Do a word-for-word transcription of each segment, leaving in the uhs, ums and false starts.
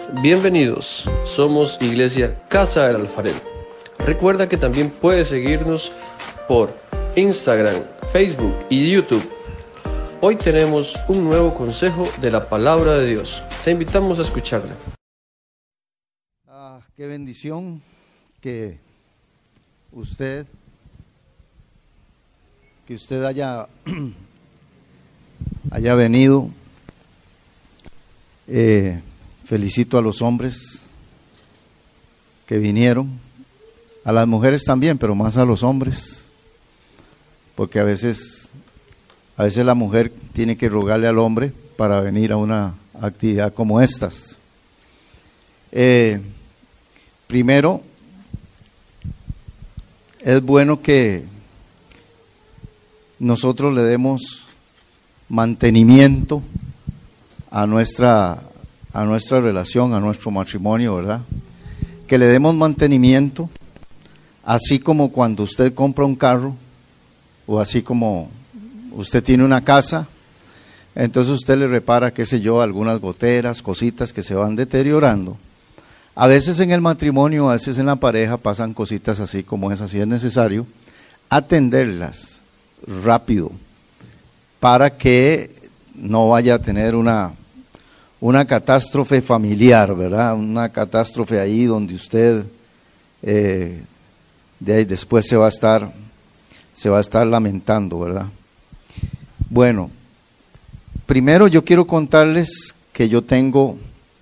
Bienvenidos, somos Iglesia Casa del Alfarero. Recuerda que también puedes seguirnos por Instagram, Facebook y YouTube. Hoy tenemos un nuevo consejo de la palabra de Dios. Te invitamos a escucharla. Ah, qué bendición que usted, que usted haya, haya venido. Eh, felicito a los hombres que vinieron, a las mujeres también, pero más a los hombres, porque a veces, a veces la mujer tiene que rogarle al hombre para venir a una actividad como estas. Eh, primero, es bueno que nosotros le demos mantenimiento a nuestra, a nuestra relación, a nuestro matrimonio, ¿verdad? Que le demos mantenimiento, así como cuando usted compra un carro, o así como usted tiene una casa, entonces usted le repara, qué sé yo, algunas goteras, cositas que se van deteriorando. A veces en el matrimonio, a veces en la pareja pasan cositas así como esas, si es necesario atenderlas rápido para que no vaya a tener una, una catástrofe familiar, ¿verdad? Una catástrofe ahí donde usted eh, de ahí después se va a estar, se va a estar lamentando, ¿verdad? Bueno, primero yo quiero contarles que yo tengo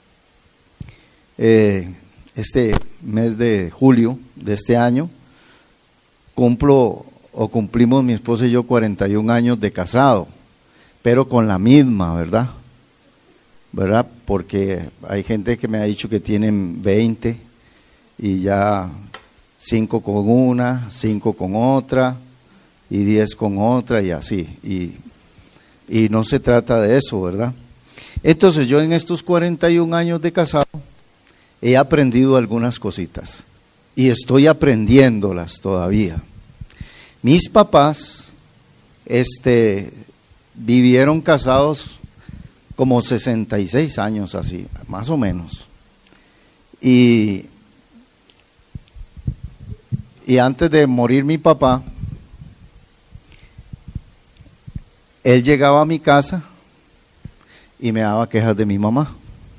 eh, este mes de julio de este año, cumplo o cumplimos mi esposa y yo cuarenta y un años de casado, pero con la misma, ¿verdad? ¿Verdad? Porque hay gente que me ha dicho que tienen veinte y ya cinco con una, cinco con otra y diez con otra y así. Y, y no se trata de eso, ¿verdad? Entonces yo en estos cuarenta y un años de casado he aprendido algunas cositas y estoy aprendiéndolas todavía. Mis papás este, vivieron casados como sesenta y seis años así, más o menos. Y, y antes de morir mi papá, él llegaba a mi casa y me daba quejas de mi mamá.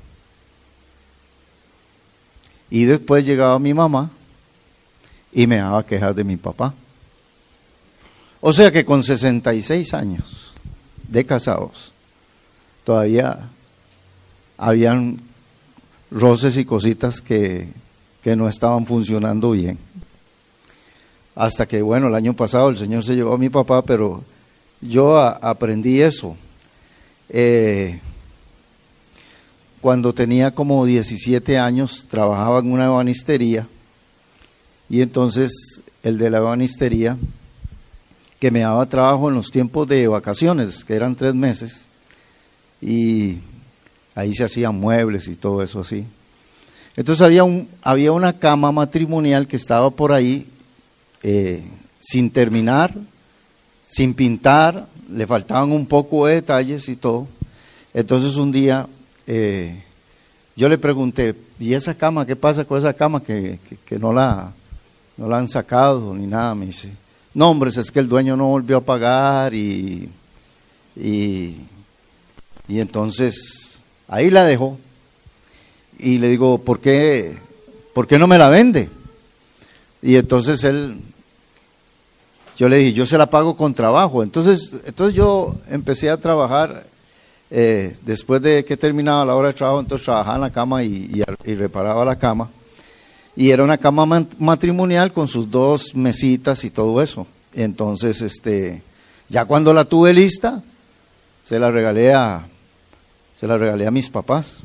Y después llegaba mi mamá y me daba quejas de mi papá. O sea que con sesenta y seis años de casados, todavía habían roces y cositas que, que no estaban funcionando bien. Hasta que, bueno, el año pasado el Señor se llevó a mi papá, pero yo a, aprendí eso. Eh, cuando tenía como diecisiete años, trabajaba en una ebanistería, y entonces el de la ebanistería, que me daba trabajo en los tiempos de vacaciones, que eran tres meses, y ahí se hacían muebles y todo eso así. Entonces había, un, había una cama matrimonial que estaba por ahí eh, sin terminar, sin pintar, le faltaban un poco de detalles y todo. Entonces un día eh, yo le pregunté, ¿y esa cama? ¿Qué pasa con esa cama que, que, que no, la, no la han sacado ni nada? Me dice, no, hombre, es que el dueño no volvió a pagar y, y, y entonces ahí la dejó. Y le digo, ¿por qué, ¿por qué no me la vende? Y entonces él, yo le dije, yo se la pago con trabajo. Entonces, entonces yo empecé a trabajar, eh, después de que terminaba la hora de trabajo, entonces trabajaba en la cama y, y, y reparaba la cama. Y era una cama matrimonial con sus dos mesitas y todo eso. Entonces, este, ya cuando la tuve lista, se la regalé a, se la regalé a mis papás.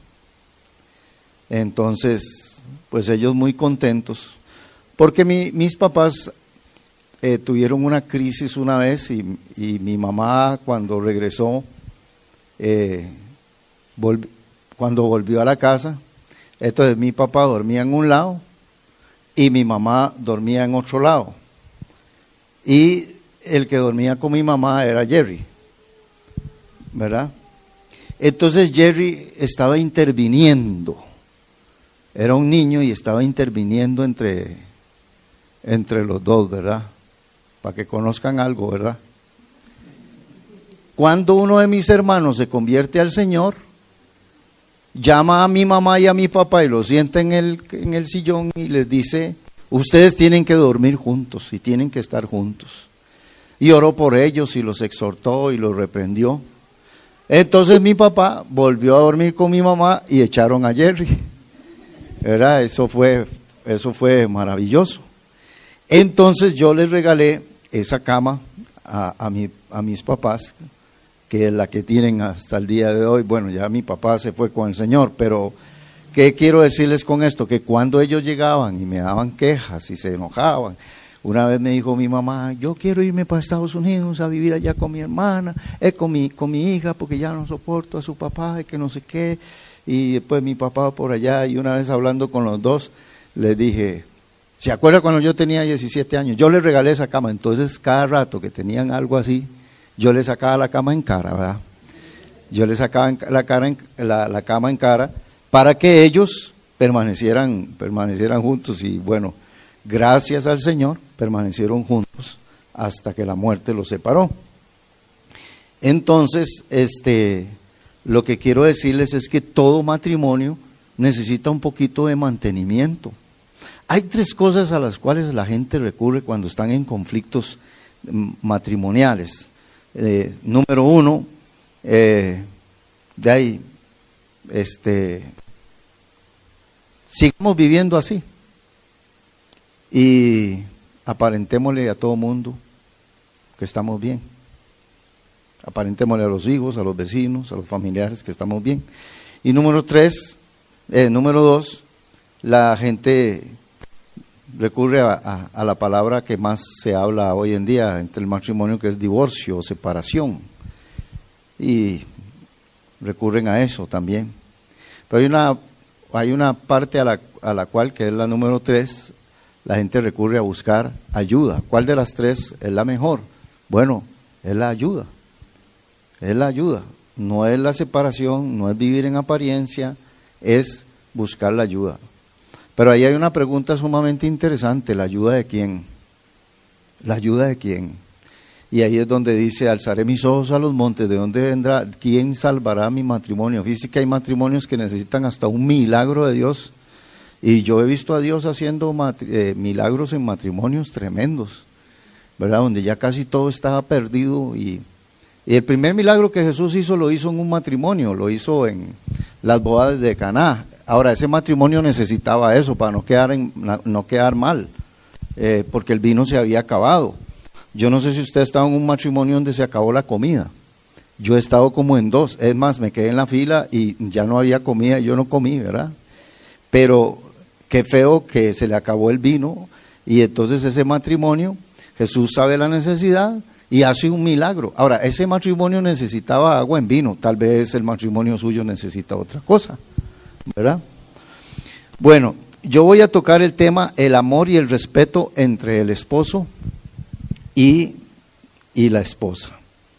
Entonces, pues ellos muy contentos, porque mi, mis papás eh, tuvieron una crisis una vez y, y mi mamá cuando regresó, eh, volv, cuando volvió a la casa, entonces mi papá dormía en un lado y mi mamá dormía en otro lado. Y el que dormía con mi mamá era Jerry, ¿verdad? Entonces Jerry estaba interviniendo era un niño y estaba interviniendo entre, entre los dos, ¿verdad? Para que conozcan algo, ¿verdad? Cuando uno de mis hermanos se convierte al Señor, llama a mi mamá y a mi papá y los sienta en el, en el sillón y les dice, ustedes tienen que dormir juntos y tienen que estar juntos. Y oró por ellos y los exhortó y los reprendió. Entonces mi papá volvió a dormir con mi mamá y echaron a Jerry. ¿Verdad? Eso fue, eso fue maravilloso. Entonces yo les regalé esa cama a, a, mi, a mis papás, que es la que tienen hasta el día de hoy. Bueno, ya mi papá se fue con el Señor, pero ¿qué quiero decirles con esto? Que cuando ellos llegaban y me daban quejas y se enojaban, una vez me dijo mi mamá, yo quiero irme para Estados Unidos a vivir allá con mi hermana, eh, con, mi, con mi hija, porque ya no soporto a su papá y que no sé qué. Y después mi papá por allá, y una vez hablando con los dos, les dije, ¿se acuerda cuando yo tenía diecisiete años? Yo les regalé esa cama, entonces cada rato que tenían algo así, yo les sacaba la cama en cara, ¿verdad? Yo les sacaba la, cara en, la, la cama en cara para que ellos permanecieran, permanecieran juntos. Y bueno, gracias al Señor, permanecieron juntos hasta que la muerte los separó. Entonces, este, lo que quiero decirles es que todo matrimonio necesita un poquito de mantenimiento. Hay tres cosas a las cuales la gente recurre cuando están en conflictos matrimoniales. Eh, número uno, eh, de ahí, este, sigamos viviendo así y aparentémosle a todo mundo que estamos bien. Aparentémosle a los hijos, a los vecinos, a los familiares que estamos bien. Y número tres, eh, número dos, la gente recurre a, a, a la palabra que más se habla hoy en día entre el matrimonio, que es divorcio o separación. Y recurren a eso también. Pero hay una, hay una parte a la, a la cual, que es la número tres, la gente recurre a buscar ayuda. ¿Cuál de las tres es la mejor? Bueno, es la ayuda. Es la ayuda. No es la separación, no es vivir en apariencia, es buscar la ayuda. Pero ahí hay una pregunta sumamente interesante, ¿la ayuda de quién? ¿La ayuda de quién? Y ahí es donde dice, alzaré mis ojos a los montes, ¿de dónde vendrá? ¿Quién salvará mi matrimonio? Fíjese que hay matrimonios que necesitan hasta un milagro de Dios. Y yo he visto a Dios haciendo eh, milagros en matrimonios tremendos, ¿verdad? Donde ya casi todo estaba perdido. Y, y el primer milagro que Jesús hizo, lo hizo en un matrimonio, lo hizo en las bodas de Caná. Ahora, ese matrimonio necesitaba eso para no quedar, en, no quedar mal, eh, porque el vino se había acabado. Yo no sé si usted ha estado en un matrimonio donde se acabó la comida. Yo he estado como en dos. Es más, me quedé en la fila y ya no había comida, yo no comí, ¿verdad? Pero qué feo que se le acabó el vino, y entonces ese matrimonio, Jesús sabe la necesidad y hace un milagro. Ahora, ese matrimonio necesitaba agua en vino, tal vez el matrimonio suyo necesita otra cosa, ¿verdad? Bueno, yo voy a tocar el tema el amor y el respeto entre el esposo y, y la esposa.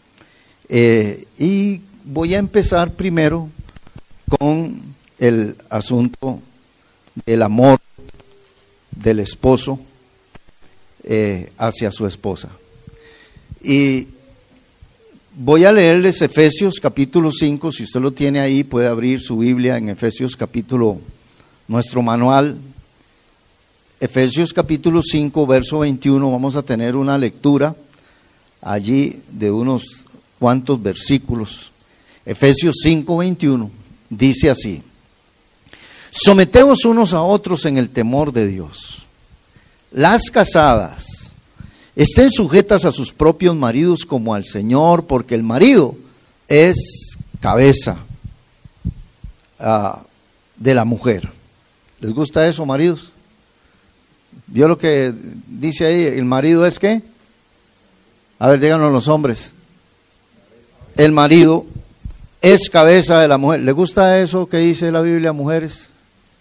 Eh, y voy a empezar primero con el asunto del amor del esposo eh, hacia su esposa. Y voy a leerles Efesios capítulo cinco, si usted lo tiene ahí, puede abrir su Biblia en Efesios capítulo, nuestro manual. Efesios capítulo cinco, verso veintiuno, vamos a tener una lectura allí de unos cuantos versículos. Efesios cinco, veintiuno, dice así: someteos unos a otros en el temor de Dios. Las casadas estén sujetas a sus propios maridos como al Señor, porque el marido es cabeza uh, de la mujer. ¿Les gusta eso, maridos? ¿Vio lo que dice ahí? ¿El marido es qué? A ver, díganos los hombres. El marido es cabeza de la mujer. ¿Les gusta eso que dice la Biblia, mujeres?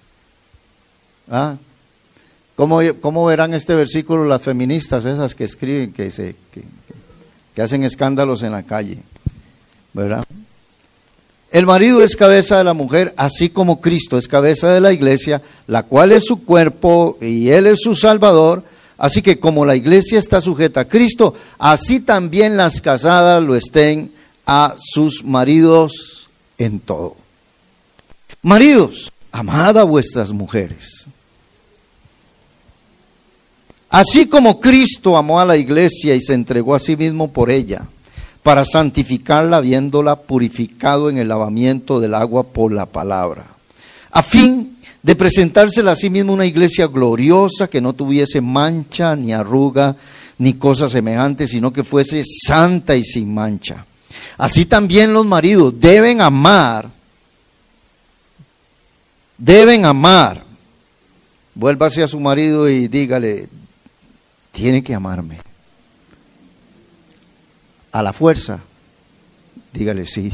¿Ah? ¿Cómo, ¿Cómo verán este versículo las feministas, esas que escriben, que, se, que, que hacen escándalos en la calle? ¿Verdad? El marido es cabeza de la mujer, así como Cristo es cabeza de la iglesia, la cual es su cuerpo y Él es su Salvador. Así que como la iglesia está sujeta a Cristo, así también las casadas lo estén a sus maridos en todo. Maridos, amad a vuestras mujeres. Así como Cristo amó a la iglesia y se entregó a sí mismo por ella, para santificarla, habiéndola purificado en el lavamiento del agua por la palabra, a fin de presentársela a sí mismo una iglesia gloriosa, que no tuviese mancha, ni arruga, ni cosa semejante, sino que fuese santa y sin mancha. Así también los maridos deben amar, deben amar. Vuélvase a su marido y dígale, tiene que amarme. A la fuerza, dígale sí.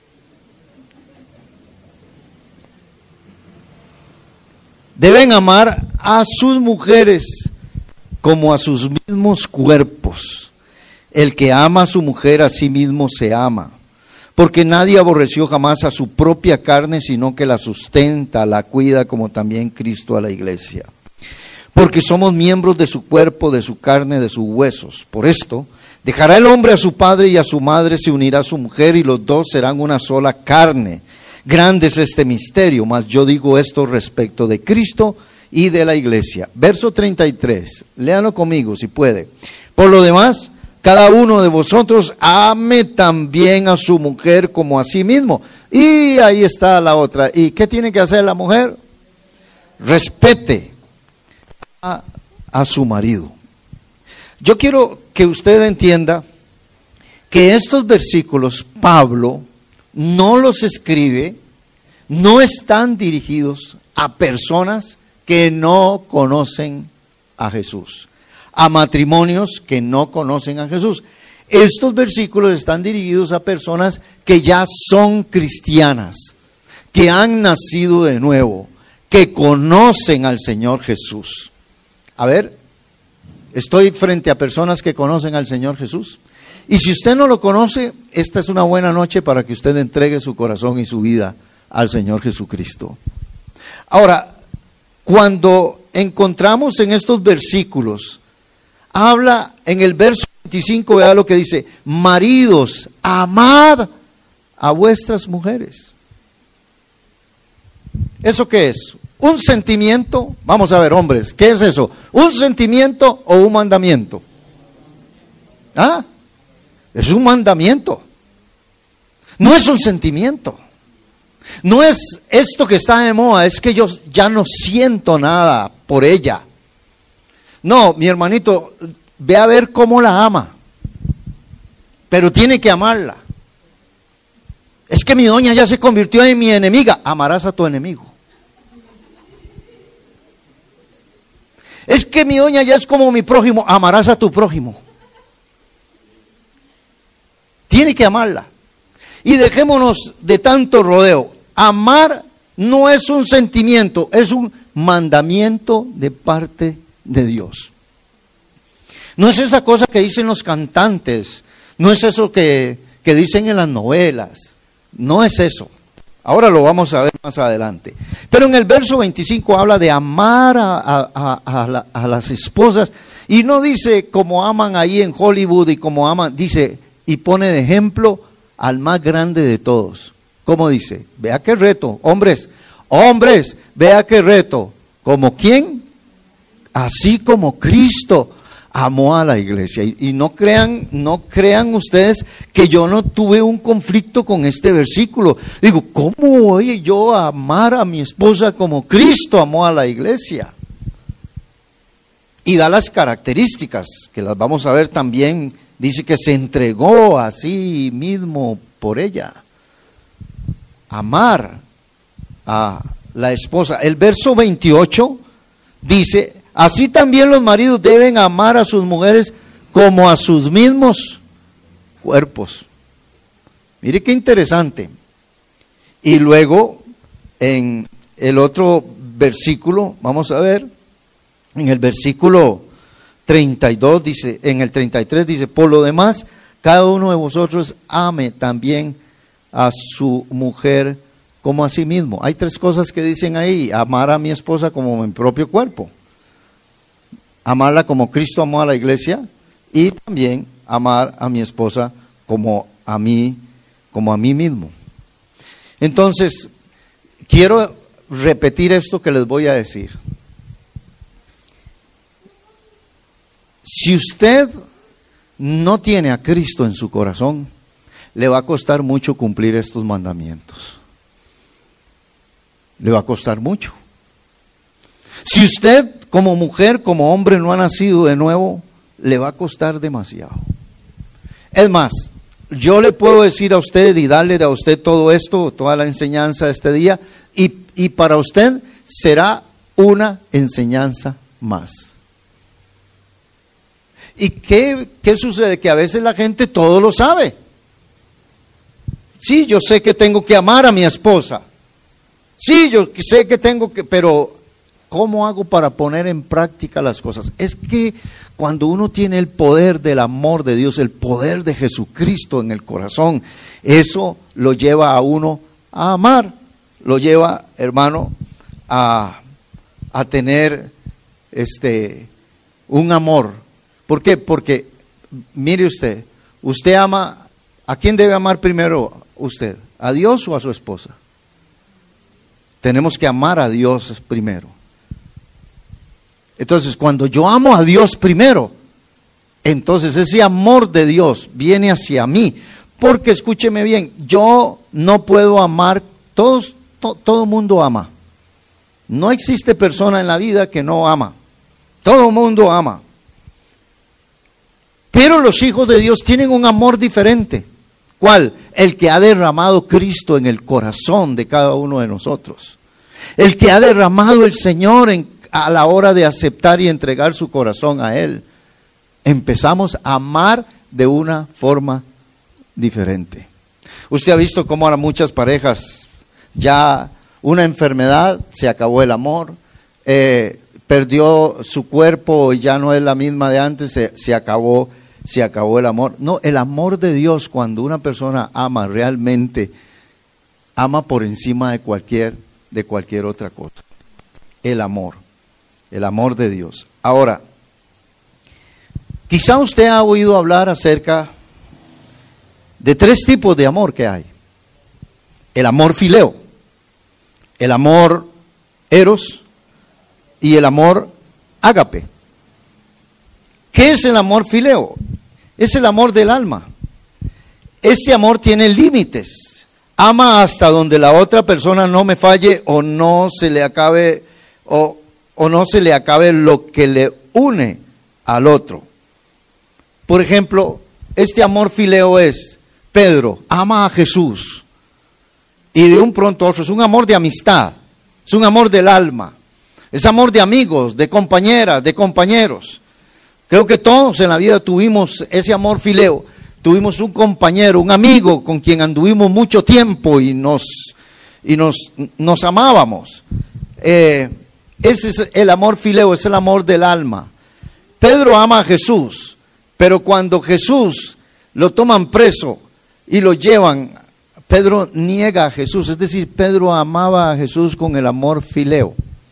Deben amar a sus mujeres como a sus mismos cuerpos. El que ama a su mujer a sí mismo se ama, porque nadie aborreció jamás a su propia carne, sino que la sustenta, la cuida, como también Cristo a la iglesia. Porque somos miembros de su cuerpo, de su carne, de sus huesos. Por esto, dejará el hombre a su padre y a su madre, se unirá a su mujer, y los dos serán una sola carne. Grande es este misterio, mas yo digo esto respecto de Cristo y de la iglesia. Verso treinta y tres, léanlo conmigo si puede. Por lo demás, cada uno de vosotros ame también a su mujer como a sí mismo. Y ahí está la otra. ¿Y qué tiene que hacer la mujer? Respete a, a su marido. Yo quiero que usted entienda que estos versículos Pablo no los escribe, no están dirigidos a personas que no conocen a Jesús, a matrimonios que no conocen a Jesús. Estos versículos están dirigidos a personas que ya son cristianas, que han nacido de nuevo, que conocen al Señor Jesús. A ver, estoy frente a personas que conocen al Señor Jesús. Y si usted no lo conoce, esta es una buena noche para que usted entregue su corazón y su vida al Señor Jesucristo. Ahora, cuando encontramos en estos versículos, habla en el verso veinticinco, vea lo que dice: maridos, amad a vuestras mujeres. ¿Eso qué es? ¿Un sentimiento? Vamos a ver, hombres, ¿qué es eso? ¿Un sentimiento o un mandamiento? ¿Ah? Es un mandamiento. No es un sentimiento. No es esto que está de moda, es que yo ya no siento nada por ella. No, mi hermanito, ve a ver cómo la ama. Pero tiene que amarla. Es que mi doña ya se convirtió en mi enemiga. Amarás a tu enemigo. Es que mi doña ya es como mi prójimo. Amarás a tu prójimo. Tiene que amarla. Y dejémonos de tanto rodeo. Amar no es un sentimiento, es un mandamiento de parte de Dios. No es esa cosa que dicen los cantantes, no es eso que, que dicen en las novelas, no es eso. Ahora lo vamos a ver más adelante. Pero en el verso veinticinco habla de amar a, a, a, a, la, a las esposas, y no dice como aman ahí en Hollywood y como aman, dice, y pone de ejemplo al más grande de todos. ¿Cómo dice? Vea qué reto, hombres, hombres, vea qué reto. ¿Como quién? Así como Cristo amó a la iglesia. Y, y no crean, no crean ustedes que yo no tuve un conflicto con este versículo. Digo, ¿cómo voy yo a amar a mi esposa como Cristo amó a la iglesia? Y da las características, que las vamos a ver también. Dice que se entregó a sí mismo por ella. Amar a la esposa. El verso veintiocho dice, así también los maridos deben amar a sus mujeres como a sus mismos cuerpos. Mire qué interesante. Y luego en el otro versículo, vamos a ver, en el versículo treinta y dos dice, en el treinta y tres dice, por lo demás, cada uno de vosotros ame también a su mujer como a sí mismo. Hay tres cosas que dicen ahí: amar a mi esposa como mi propio cuerpo, amarla como Cristo amó a la iglesia, y también amar a mi esposa como a mí, como a mí mismo. Entonces, quiero repetir esto que les voy a decir. Si usted no tiene a Cristo en su corazón, le va a costar mucho cumplir estos mandamientos. Le va a costar mucho. Si usted como mujer, como hombre no ha nacido de nuevo, le va a costar demasiado. Es más, yo le puedo decir a usted y darle a usted todo esto, toda la enseñanza de este día, y, y para usted será una enseñanza más. ¿Y qué, qué sucede? Que a veces la gente todo lo sabe. Sí, yo sé que tengo que amar a mi esposa. Sí, yo sé que tengo que, pero ¿cómo hago para poner en práctica las cosas? Es que cuando uno tiene el poder del amor de Dios, el poder de Jesucristo en el corazón, eso lo lleva a uno a amar, lo lleva, hermano, a, a tener este un amor. ¿Por qué? Porque, mire usted, usted ama, ¿a quién debe amar primero usted? ¿A Dios o a su esposa? Tenemos que amar a Dios primero. Entonces, cuando yo amo a Dios primero, entonces ese amor de Dios viene hacia mí. Porque, escúcheme bien, yo no puedo amar, todos, to, todo mundo ama. No existe persona en la vida que no ama. Todo mundo ama. Pero los hijos de Dios tienen un amor diferente. ¿Cuál? El que ha derramado Cristo en el corazón de cada uno de nosotros. El que ha derramado el Señor en, a la hora de aceptar y entregar su corazón a Él. Empezamos a amar de una forma diferente. Usted ha visto cómo ahora muchas parejas, ya una enfermedad, se acabó el amor, eh, perdió su cuerpo y ya no es la misma de antes, se, se acabó se acabó el amor. No, el amor de Dios, cuando una persona ama realmente, ama por encima de cualquier, de cualquier otra cosa. El amor, el amor de Dios. Ahora, quizá usted ha oído hablar acerca de tres tipos de amor que hay. El amor fileo, el amor eros y el amor ágape. ¿Qué es el amor fileo? Es el amor del alma. Este amor tiene límites. Ama hasta donde la otra persona no me falle o no se le acabe o, o no se le acabe lo que le une al otro. Por ejemplo, este amor fileo es: Pedro ama a Jesús, y de un pronto a otro es un amor de amistad, es un amor del alma, es amor de amigos, de compañeras, de compañeros. Creo que todos en la vida tuvimos ese amor fileo. Tuvimos un compañero, un amigo con quien anduvimos mucho tiempo y nos, y nos, nos amábamos. Eh, ese es el amor fileo, es el amor del alma. Pedro ama a Jesús, pero cuando Jesús lo toman preso y lo llevan, Pedro niega a Jesús. Es decir, Pedro amaba a Jesús con el amor fileo.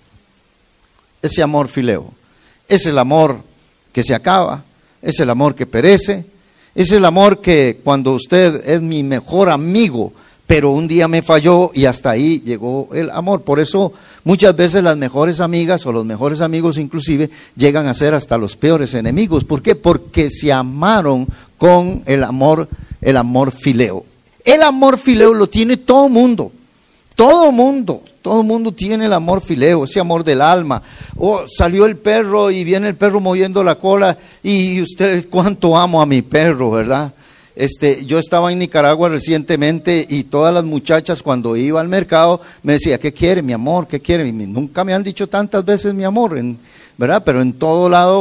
Ese amor fileo es el amor que se acaba, es el amor que perece, es el amor que cuando usted es mi mejor amigo, pero un día me falló y hasta ahí llegó el amor. Por eso muchas veces las mejores amigas o los mejores amigos inclusive llegan a ser hasta los peores enemigos. ¿Por qué? Porque se amaron con el amor, el amor fileo. El amor fileo lo tiene todo mundo. Todo mundo, todo mundo tiene el amor fileo, ese amor del alma. O oh, salió el perro y viene el perro moviendo la cola y usted, cuánto amo a mi perro, ¿verdad? Este, yo estaba en Nicaragua recientemente y todas las muchachas cuando iba al mercado me decían: ¿qué quiere, mi amor? ¿Qué quiere? Y nunca me han dicho tantas veces mi amor, en, ¿verdad? Pero en todo lado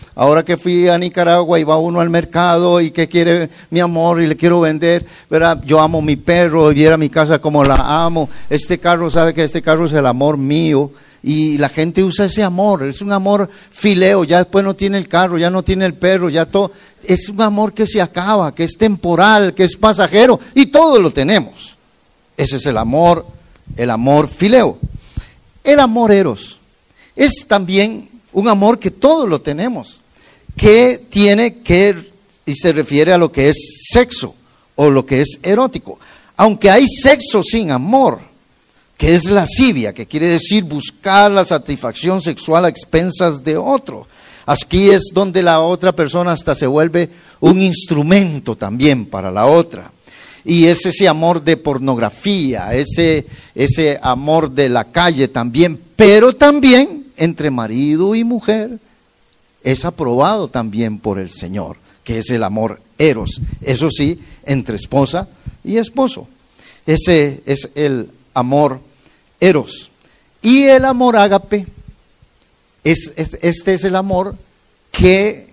ahora que fui a Nicaragua y va uno al mercado y que quiere mi amor y le quiero vender, ¿verdad? Yo amo mi perro, viera mi casa como la amo, este carro, sabe que este carro es el amor mío. Y la gente usa ese amor, es un amor fileo, ya después no tiene el carro, ya no tiene el perro, ya todo, es un amor que se acaba, que es temporal, que es pasajero, y todo lo tenemos. Ese es el amor, el amor fileo. El amor eros es también un amor que todos lo tenemos, que tiene que, y se refiere a lo que es sexo, o lo que es erótico, aunque hay sexo sin amor, que es lascivia, que quiere decir buscar la satisfacción sexual a expensas de otro. Aquí es donde la otra persona hasta se vuelve un instrumento también para la otra. Y es ese amor de pornografía, ese, ese amor de la calle también, pero también entre marido y mujer es aprobado también por el Señor, que es el amor eros. Eso sí, entre esposa y esposo. Ese es el amor eros. Y el amor ágape, es, es, este es el amor que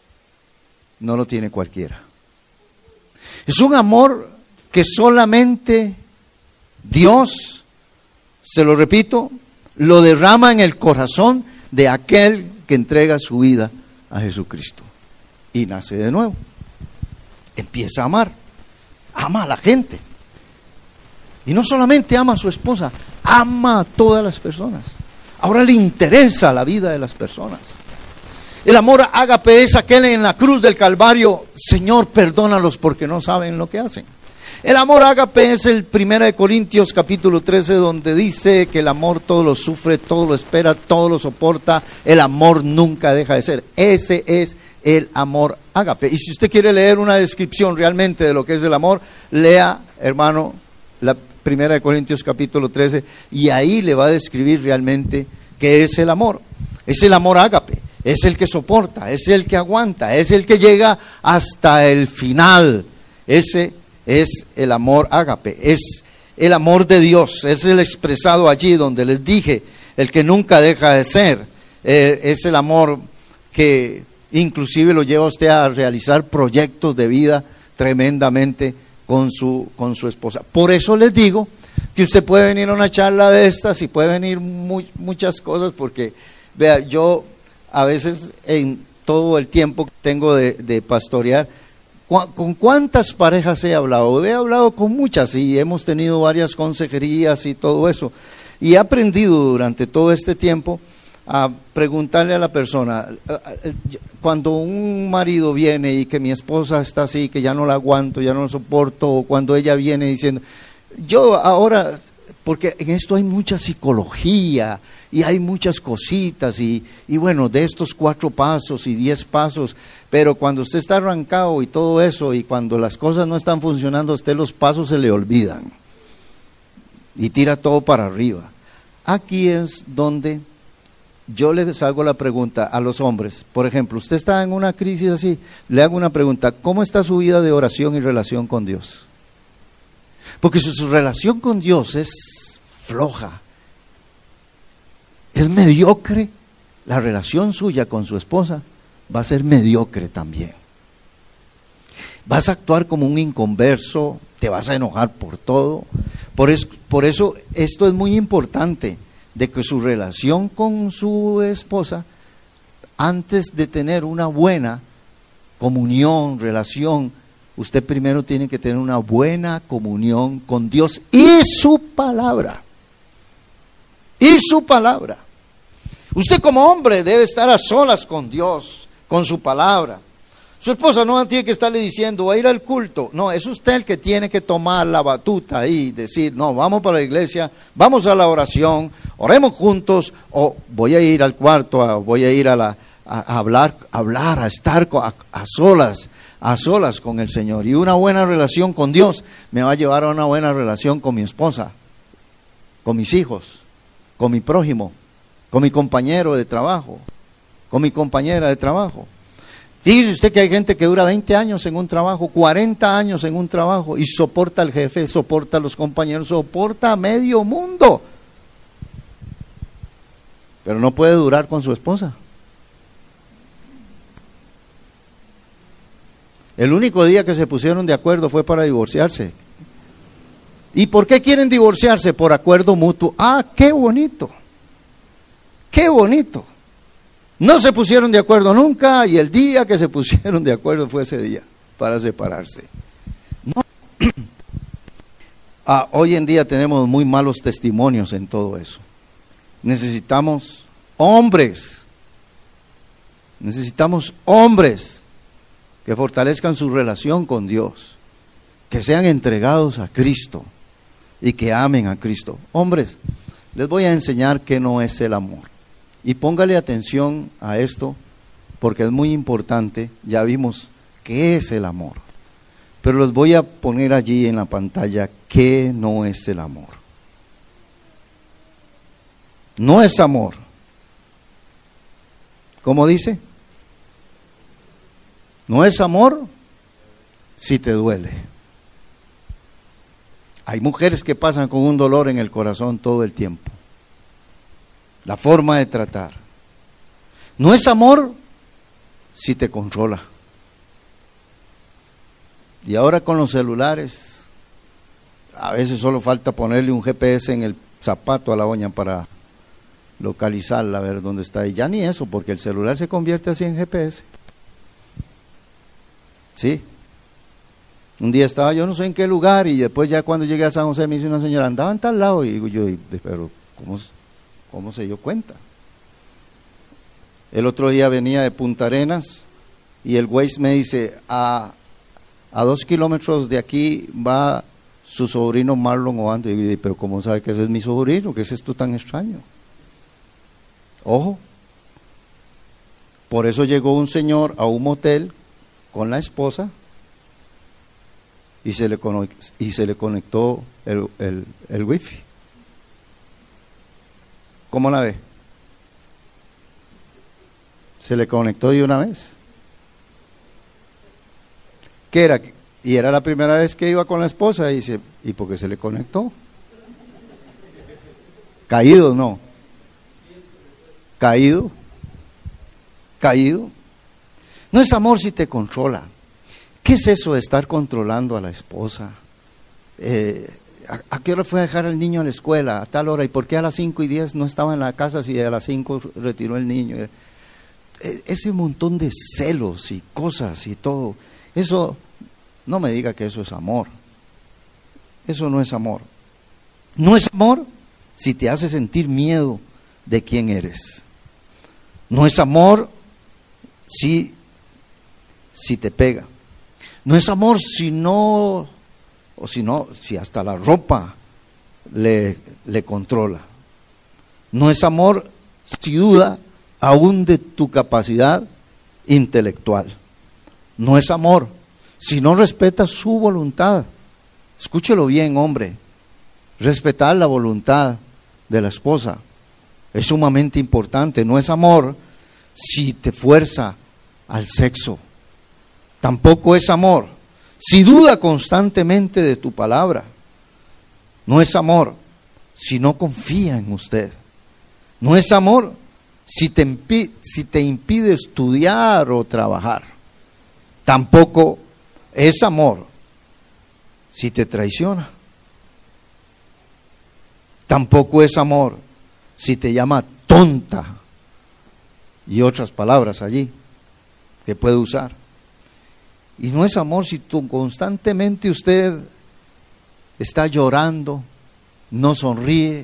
no lo tiene cualquiera. Es un amor que solamente Dios, se lo repito, lo derrama en el corazón de aquel que entrega su vida a Jesucristo y nace de nuevo. Empieza a amar, ama a la gente. Y no solamente ama a su esposa, ama a todas las personas. Ahora le interesa la vida de las personas. El amor ágape es aquel en la cruz del Calvario: Señor, perdónalos porque no saben lo que hacen. El amor ágape es el primero de Corintios capítulo trece, donde dice que el amor todo lo sufre, todo lo espera, todo lo soporta. El amor nunca deja de ser. Ese es el amor ágape. Y si usted quiere leer una descripción realmente de lo que es el amor, lea, hermano, la primera de Corintios capítulo trece, y ahí le va a describir realmente qué es el amor. Es el amor ágape, es el que soporta, es el que aguanta, es el que llega hasta el final. Ese es el amor ágape, es el amor de Dios, es el expresado allí donde les dije, el que nunca deja de ser. Eh, es el amor que inclusive lo lleva a usted a realizar proyectos de vida tremendamente con su, con su esposa. Por eso les digo que usted puede venir a una charla de estas y puede venir muy, muchas cosas, porque vea, yo a veces en todo el tiempo que tengo de, de pastorear, ¿con cuántas parejas he hablado? He hablado con muchas y hemos tenido varias consejerías y todo eso, y he aprendido durante todo este tiempo a preguntarle a la persona, cuando un marido viene y que mi esposa está así, que ya no la aguanto, ya no la soporto, o cuando ella viene diciendo, yo ahora, porque en esto hay mucha psicología y hay muchas cositas, y, y bueno, de estos cuatro pasos y diez pasos, pero cuando usted está arrancado y todo eso, y cuando las cosas no están funcionando, a usted los pasos se le olvidan y tira todo para arriba. Aquí es donde yo les hago la pregunta a los hombres. Por ejemplo, usted está en una crisis así, le hago una pregunta: ¿cómo está su vida de oración y relación con Dios? Porque si su relación con Dios es floja, es mediocre, la relación suya con su esposa va a ser mediocre también. Vas a actuar como un inconverso, te vas a enojar por todo. Por eso, por eso esto es muy importante, de que su relación con su esposa, antes de tener una buena comunión, relación, usted primero tiene que tener una buena comunión con Dios y su palabra. Y su palabra. Usted como hombre debe estar a solas con Dios, con su palabra. Su esposa no tiene que estarle diciendo, va a ir al culto. No, es usted el que tiene que tomar la batuta y decir, no, vamos para la iglesia, vamos a la oración, oremos juntos, o voy a ir al cuarto, a, voy a ir a, la, a, a hablar, a hablar, a estar a, a solas, a solas con el Señor. Y una buena relación con Dios me va a llevar a una buena relación con mi esposa, con mis hijos, con mi prójimo, con mi compañero de trabajo, con mi compañera de trabajo. Fíjese usted que hay gente que dura veinte años en un trabajo, cuarenta años en un trabajo, y soporta al jefe, soporta a los compañeros, soporta a medio mundo, pero no puede durar con su esposa. El único día que se pusieron de acuerdo fue para divorciarse. ¿Y por qué quieren divorciarse? Por acuerdo mutuo. Ah, qué bonito. Qué bonito. No se pusieron de acuerdo nunca y el día que se pusieron de acuerdo fue ese día para separarse. No. Ah, hoy en día tenemos muy malos testimonios en todo eso. Necesitamos hombres. Necesitamos hombres que fortalezcan su relación con Dios, que sean entregados a Cristo y que amen a Cristo. Hombres, les voy a enseñar qué no es el amor. Y póngale atención a esto, porque es muy importante. Ya vimos qué es el amor, pero les voy a poner allí en la pantalla qué no es el amor. No es amor. ¿Cómo dice? No es amor si te duele. Hay mujeres que pasan con un dolor en el corazón todo el tiempo. La forma de tratar. No es amor si te controla. Y ahora con los celulares, a veces solo falta ponerle un G P S en el zapato a la doña para localizarla, a ver dónde está. Y ya ni eso, porque el celular se convierte así en G P S. Sí. Un día estaba yo no sé en qué lugar y después ya cuando llegué a San José me dice una señora, andaba en tal lado. Y digo yo, pero ¿cómo, cómo se dio cuenta? El otro día venía de Punta Arenas y el Waze me dice, a, a dos kilómetros de aquí va su sobrino Marlon Obando. Y digo, pero ¿cómo sabe que ese es mi sobrino? ¿Qué es esto tan extraño? Ojo. Por eso llegó un señor a un motel con la esposa y se le, y se le conectó el, el, el wifi. ¿Cómo la ve? Se le conectó de una vez. ¿Qué era? Y era la primera vez que iba con la esposa y dice, ¿y por qué se le conectó? Caído, no. Caído. Caído. No es amor si te controla. ¿Qué es eso de estar controlando a la esposa? Eh, ¿a, ¿A qué hora fue a dejar al niño a la escuela? A tal hora. ¿Y por qué a las cinco y diez no estaba en la casa si a las cinco retiró el niño? Eh, ese montón de celos y cosas y todo. Eso, no me diga que eso es amor. Eso no es amor. No es amor si te hace sentir miedo de quién eres. No es amor si, si te pega. No es amor si no, o si no, si hasta la ropa le, le controla. No es amor si duda aún de tu capacidad intelectual. No es amor si no respetas su voluntad. Escúchelo bien, hombre. Respetar la voluntad de la esposa es sumamente importante. No es amor si te fuerza al sexo. Tampoco es amor si duda constantemente de tu palabra. No es amor si no confía en usted. No es amor si te impide, si te impide estudiar o trabajar. Tampoco es amor si te traiciona. Tampoco es amor si te llama tonta y otras palabras allí que puede usar. Y no es amor si tú, constantemente usted está llorando, no sonríe.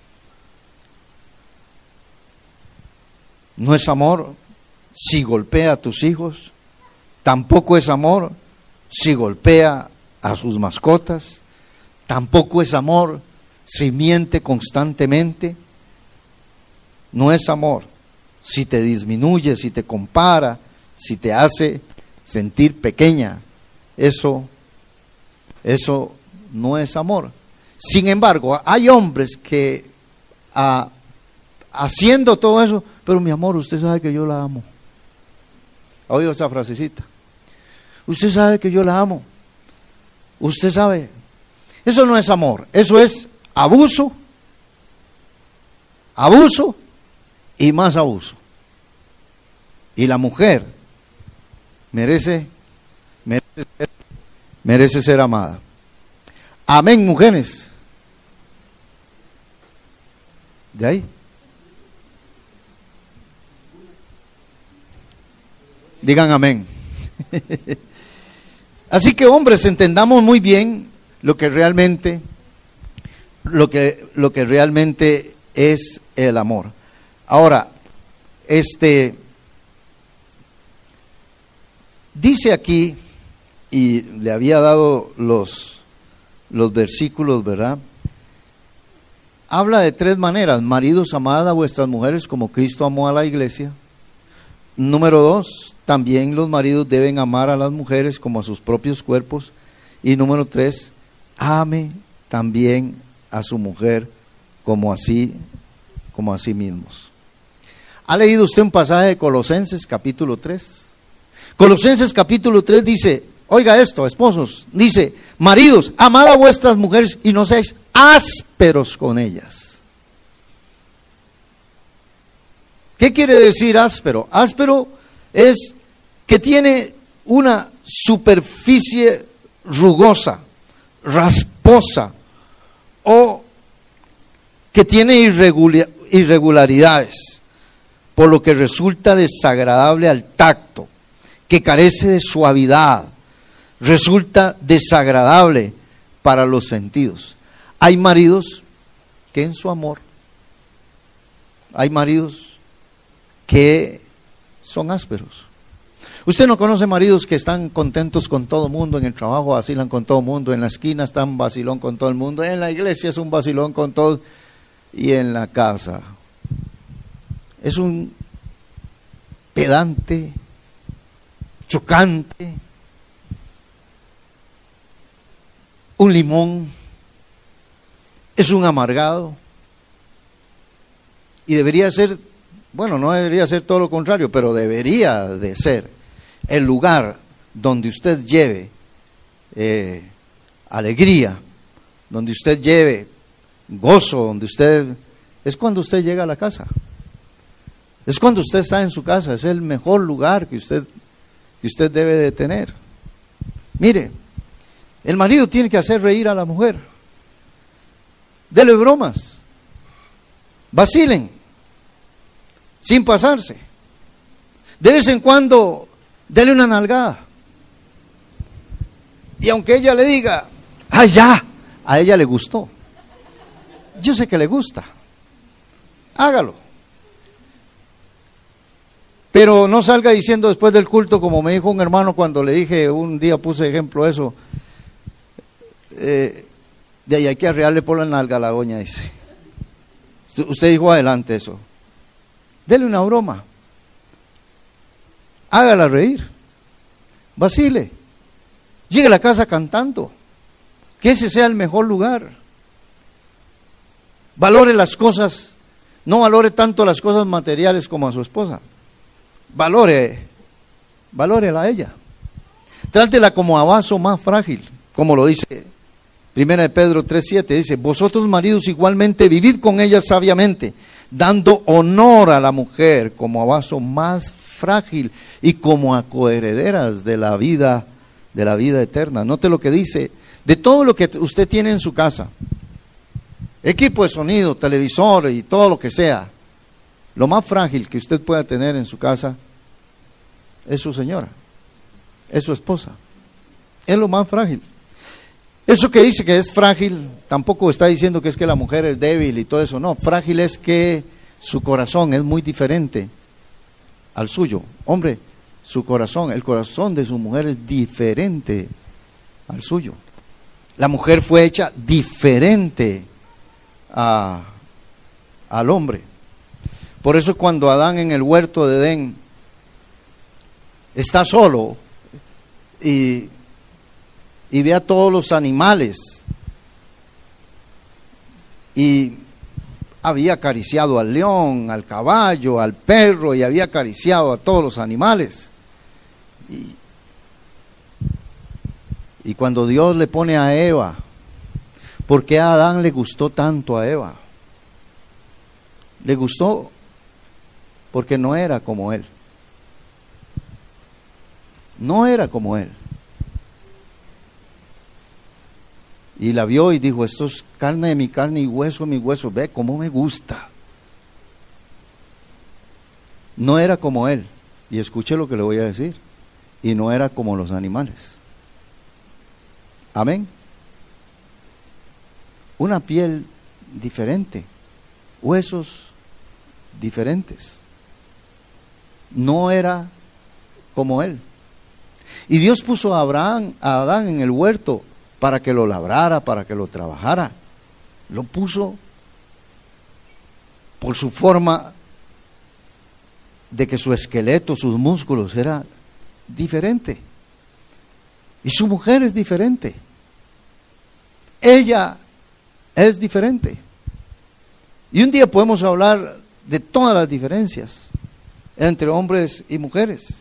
No es amor si golpea a tus hijos. Tampoco es amor si golpea a sus mascotas. Tampoco es amor si miente constantemente. No es amor si te disminuye, si te compara, si te hace sentir pequeña. Eso, eso no es amor. Sin embargo, hay hombres que a, haciendo todo eso, pero mi amor, usted sabe que yo la amo. ¿Ha oído esa frasecita? Usted sabe que yo la amo. Usted sabe. Eso no es amor, eso es abuso, abuso y más abuso. Y la mujer merece Merece ser, merece ser amada. Amén, mujeres. ¿De ahí? Digan amén. Así que, hombres, entendamos muy bien lo que realmente, lo que, lo que realmente es el amor. Ahora, este, dice aquí, y le había dado los, los versículos, ¿verdad? Habla de tres maneras. Maridos, amad a vuestras mujeres como Cristo amó a la iglesia. Número dos, también los maridos deben amar a las mujeres como a sus propios cuerpos. Y número tres, ame también a su mujer como así, como a sí mismos. ¿Ha leído usted un pasaje de Colosenses capítulo tres? Colosenses capítulo tres dice, oiga esto, esposos, dice, maridos, amad a vuestras mujeres y no seáis ásperos con ellas. ¿Qué quiere decir áspero? Áspero es que tiene una superficie rugosa, rasposa, o que tiene irregularidades, por lo que resulta desagradable al tacto, que carece de suavidad, resulta desagradable para los sentidos. Hay maridos que en su amor, hay maridos que son ásperos. Usted no conoce maridos que están contentos con todo el mundo, en el trabajo vacilan con todo el mundo, en la esquina están vacilón con todo el mundo, en la iglesia es un vacilón con todos, y en la casa es un pedante, chocante, un limón, es un amargado, y debería ser, bueno, no debería ser todo lo contrario, pero debería de ser el lugar donde usted lleve eh, alegría, donde usted lleve gozo, donde usted, es cuando usted llega a la casa, es cuando usted está en su casa, es el mejor lugar que usted, que usted debe de tener. Mire, el marido tiene que hacer reír a la mujer, dele bromas, vacilen, sin pasarse. De vez en cuando, dele una nalgada. Y aunque ella le diga, ¡ay, ya! A ella le gustó. Yo sé que le gusta. Hágalo. Pero no salga diciendo después del culto, como me dijo un hermano cuando le dije, un día puse ejemplo eso, eh, de ahí hay que arrearle por la nalga a la doña, dice. Usted dijo adelante eso. Dele una broma, hágala reír, vacile, llegue a la casa cantando, que ese sea el mejor lugar. Valore las cosas, no valore tanto las cosas materiales como a su esposa, valore, valórela a ella, trátela como a vaso más frágil, como lo dice Primera de Pedro tres siete, dice, vosotros maridos igualmente vivid con ella sabiamente, dando honor a la mujer como a vaso más frágil y como a coherederas de la vida, de la vida eterna. Note lo que dice, de todo lo que usted tiene en su casa, equipo de sonido, televisor y todo lo que sea, lo más frágil que usted pueda tener en su casa es su señora, es su esposa, es lo más frágil. Eso que dice que es frágil, tampoco está diciendo que es que la mujer es débil y todo eso, no, frágil es que su corazón es muy diferente al suyo. Hombre, su corazón, el corazón de su mujer es diferente al suyo. La mujer fue hecha diferente a, al hombre. Por eso cuando Adán en el huerto de Edén está solo y y ve a todos los animales y había acariciado al león, al caballo, al perro y había acariciado a todos los animales. Y, y cuando Dios le pone a Eva, ¿por qué a Adán le gustó tanto a Eva? Le gustó porque no era como él. No era como él. Y la vio y dijo, esto es carne de mi carne y hueso de mi hueso. Ve cómo me gusta. No era como él. Y escuche lo que le voy a decir. Y no era como los animales. Amén. Una piel diferente. Huesos diferentes. No era como él. Y Dios puso a Abraham, a Adán en el huerto para que lo labrara, para que lo trabajara. Lo puso por su forma de que su esqueleto, sus músculos era diferente. Y su mujer es diferente. Ella es diferente. Y un día podemos hablar de todas las diferencias entre hombres y mujeres.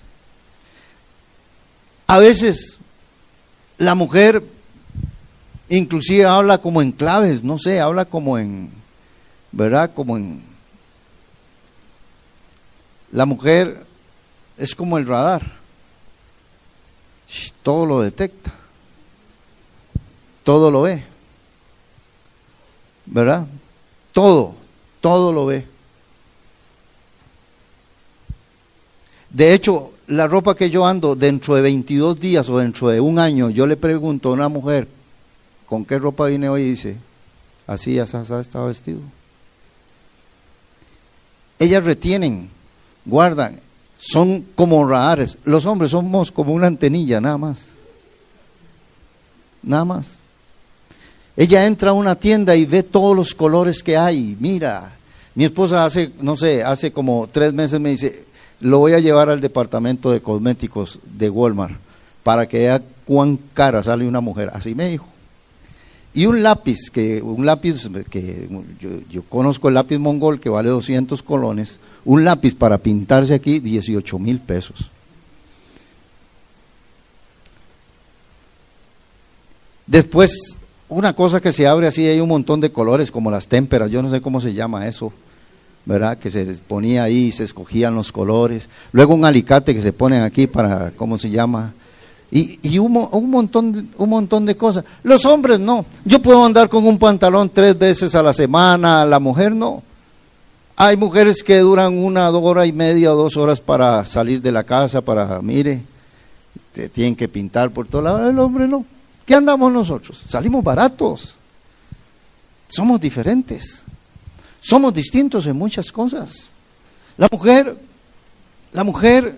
A veces la mujer inclusive habla como en claves, no sé, habla como en, ¿verdad? Como en... La mujer es como el radar, todo lo detecta, todo lo ve, ¿verdad? Todo, todo lo ve. De hecho, la ropa que yo ando dentro de veintidós días o dentro de un año, yo le pregunto a una mujer, ¿con qué ropa vine hoy? Y dice, así, así, así estaba vestido. Ellas retienen, guardan, son como radares. Los hombres somos como una antenilla, nada más. Nada más. Ella entra a una tienda y ve todos los colores que hay. Mira, mi esposa hace, no sé, hace como tres meses me dice, lo voy a llevar al departamento de cosméticos de Walmart para que vea cuán cara sale una mujer. Así me dijo. Y un lápiz, que un lápiz que yo, yo conozco el lápiz mongol que vale doscientos colones, un lápiz para pintarse aquí, dieciocho mil pesos. Después, una cosa que se abre así, hay un montón de colores, como las témperas, yo no sé cómo se llama eso, ¿verdad? Que se les ponía ahí y se escogían los colores. Luego un alicate que se ponen aquí para, ¿cómo se llama? Y, y un, un, montón de, un montón de cosas. Los hombres no. Yo puedo andar con un pantalón tres veces a la semana, la mujer no. Hay mujeres que duran una hora y media o dos horas para salir de la casa, para, mire, te tienen que pintar por todo lado. El hombre no. ¿Qué andamos nosotros? Salimos baratos. Somos diferentes. Somos distintos en muchas cosas. La mujer, la mujer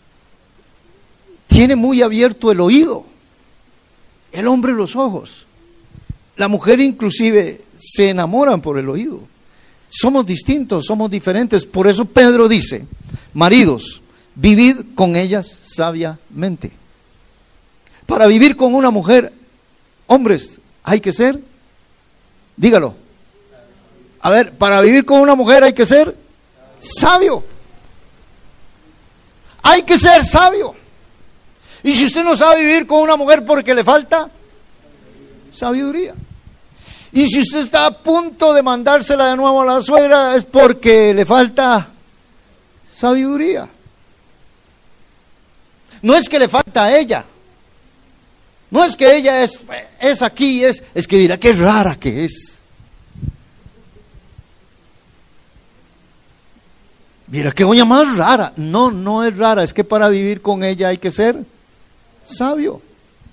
tiene muy abierto el oído, el hombre los ojos. La mujer inclusive se enamoran por el oído. Somos distintos, somos diferentes. Por eso Pedro dice, maridos, vivid con ellas sabiamente. Para vivir con una mujer, hombres, hay que ser, dígalo. A ver, para vivir con una mujer hay que ser sabio. Hay que ser sabio. Y si usted no sabe vivir con una mujer porque le falta sabiduría. Y si usted está a punto de mandársela de nuevo a la suegra es porque le falta sabiduría. No es que le falta a ella. No es que ella es, es aquí, es, es que mira qué rara que es. Mira qué doña más rara. No, no es rara, es que para vivir con ella hay que ser sabio.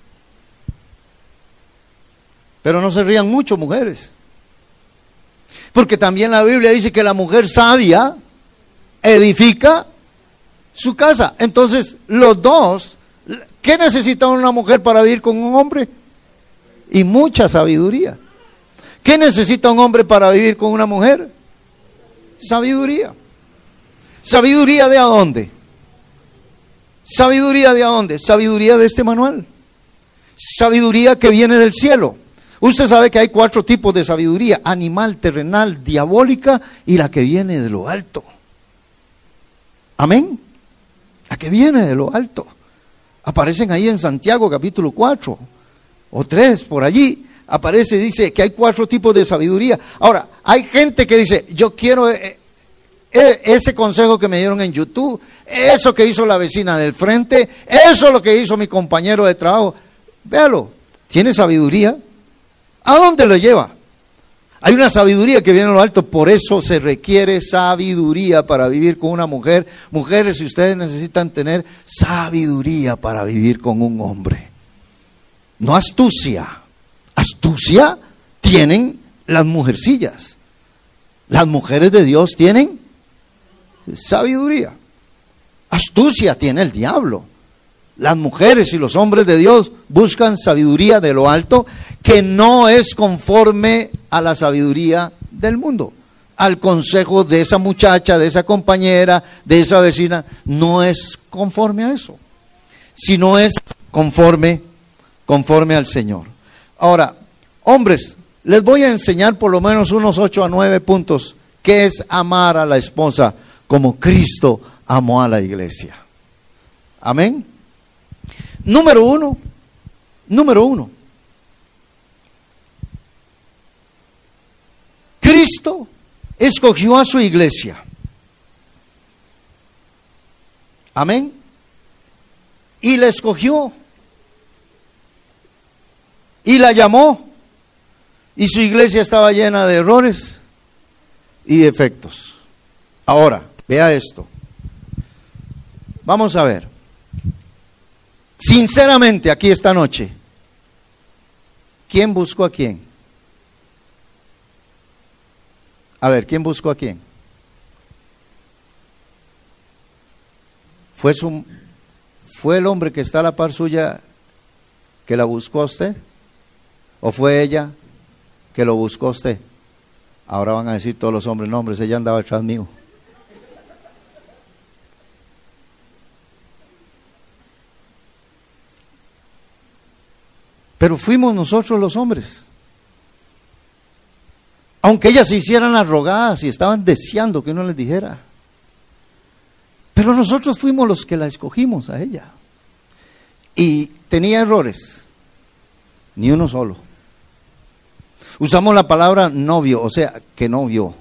Pero no se rían mucho, mujeres. Porque también la Biblia dice que la mujer sabia edifica su casa. Entonces, los dos, ¿qué necesita una mujer para vivir con un hombre? Y mucha sabiduría. ¿Qué necesita un hombre para vivir con una mujer? Sabiduría. ¿Sabiduría de a dónde? ¿Sabiduría de a dónde? Sabiduría de este manual. Sabiduría que viene del cielo. Usted sabe que hay cuatro tipos de sabiduría: animal, terrenal, diabólica y la que viene de lo alto. Amén. La que viene de lo alto. Aparecen ahí en Santiago capítulo cuatro o tres, por allí. Aparece, dice que hay cuatro tipos de sabiduría. Ahora, hay gente que dice, yo quiero eh, eh, ese consejo que me dieron en YouTube, eso que hizo la vecina del frente, eso lo que hizo mi compañero de trabajo. Véalo, tiene sabiduría, ¿A dónde lo lleva? Hay una sabiduría que viene a lo alto, por eso se requiere sabiduría para vivir con una mujer. Mujeres, si ustedes necesitan tener sabiduría para vivir con un hombre. No astucia. Astucia tienen las mujercillas. Las mujeres de Dios tienen sabiduría. Astucia tiene el diablo. Las mujeres y los hombres de Dios buscan sabiduría de lo alto, que no es conforme a la sabiduría del mundo, al consejo de esa muchacha, de esa compañera, de esa vecina. No es conforme a eso, sino es conforme, conforme al Señor. Ahora, hombres, les voy a enseñar por lo menos unos ocho a nueve puntos qué es amar a la esposa como Cristo amó a la iglesia. Amén. Número uno, número uno. Cristo escogió a su iglesia. Amén. Y la escogió. Y la llamó. Y su iglesia estaba llena de errores y defectos. Ahora, vea esto. Vamos a ver. Sinceramente, aquí esta noche, ¿quién buscó a quién? A ver, ¿quién buscó a quién? ¿Fue, su, ¿Fue el hombre que está a la par suya que la buscó a usted? ¿O fue ella que lo buscó a usted? Ahora van a decir todos los hombres, no, hombres, ella andaba detrás mío. Pero fuimos nosotros los hombres. Aunque ellas se hicieran las rogadas y estaban deseando que uno les dijera. Pero nosotros fuimos los que la escogimos a ella. Y tenía errores. Ni uno solo. Usamos la palabra novio, o sea, que no vio.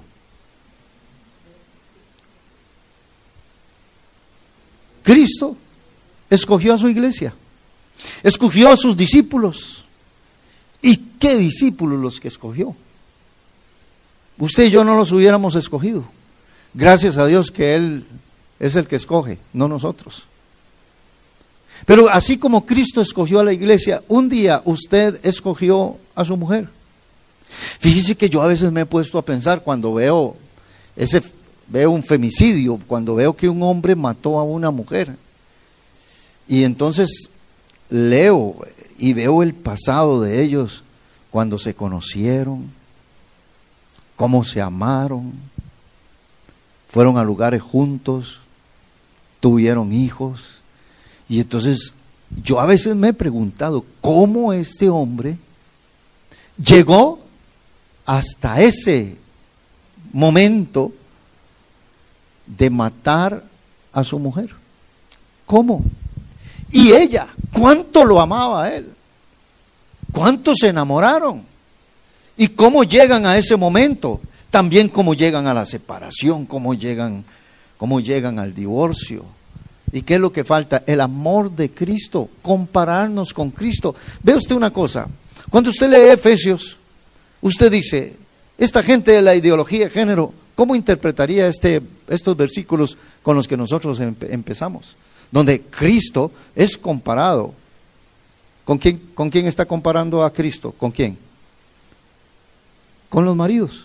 Cristo escogió a su iglesia. Escogió a sus discípulos. ¿Y qué discípulos los que escogió? Usted y yo no los hubiéramos escogido. Gracias a Dios que Él es el que escoge, no nosotros. Pero así como Cristo escogió a la iglesia, un día usted escogió a su mujer. Fíjese que yo a veces me he puesto a pensar cuando veo ese, veo un femicidio, cuando veo que un hombre mató a una mujer. Y entonces leo y veo el pasado de ellos, cuando se conocieron, cómo se amaron, fueron a lugares juntos, tuvieron hijos. Y entonces yo a veces me he preguntado cómo este hombre llegó hasta ese momento de matar a su mujer. ¿Cómo? Y ella, ¿cuánto lo amaba a él? ¿Cuánto se enamoraron? ¿Y cómo llegan a ese momento? También cómo llegan a la separación, cómo llegan, cómo llegan al divorcio. ¿Y qué es lo que falta? El amor de Cristo, compararnos con Cristo. Ve usted una cosa, cuando usted lee Efesios, usted dice, esta gente de la ideología de género, ¿cómo interpretaría este, estos versículos con los que nosotros empe- empezamos? Donde Cristo es comparado. ¿Con quién, ¿Con quién está comparando a Cristo? ¿Con quién? Con los maridos.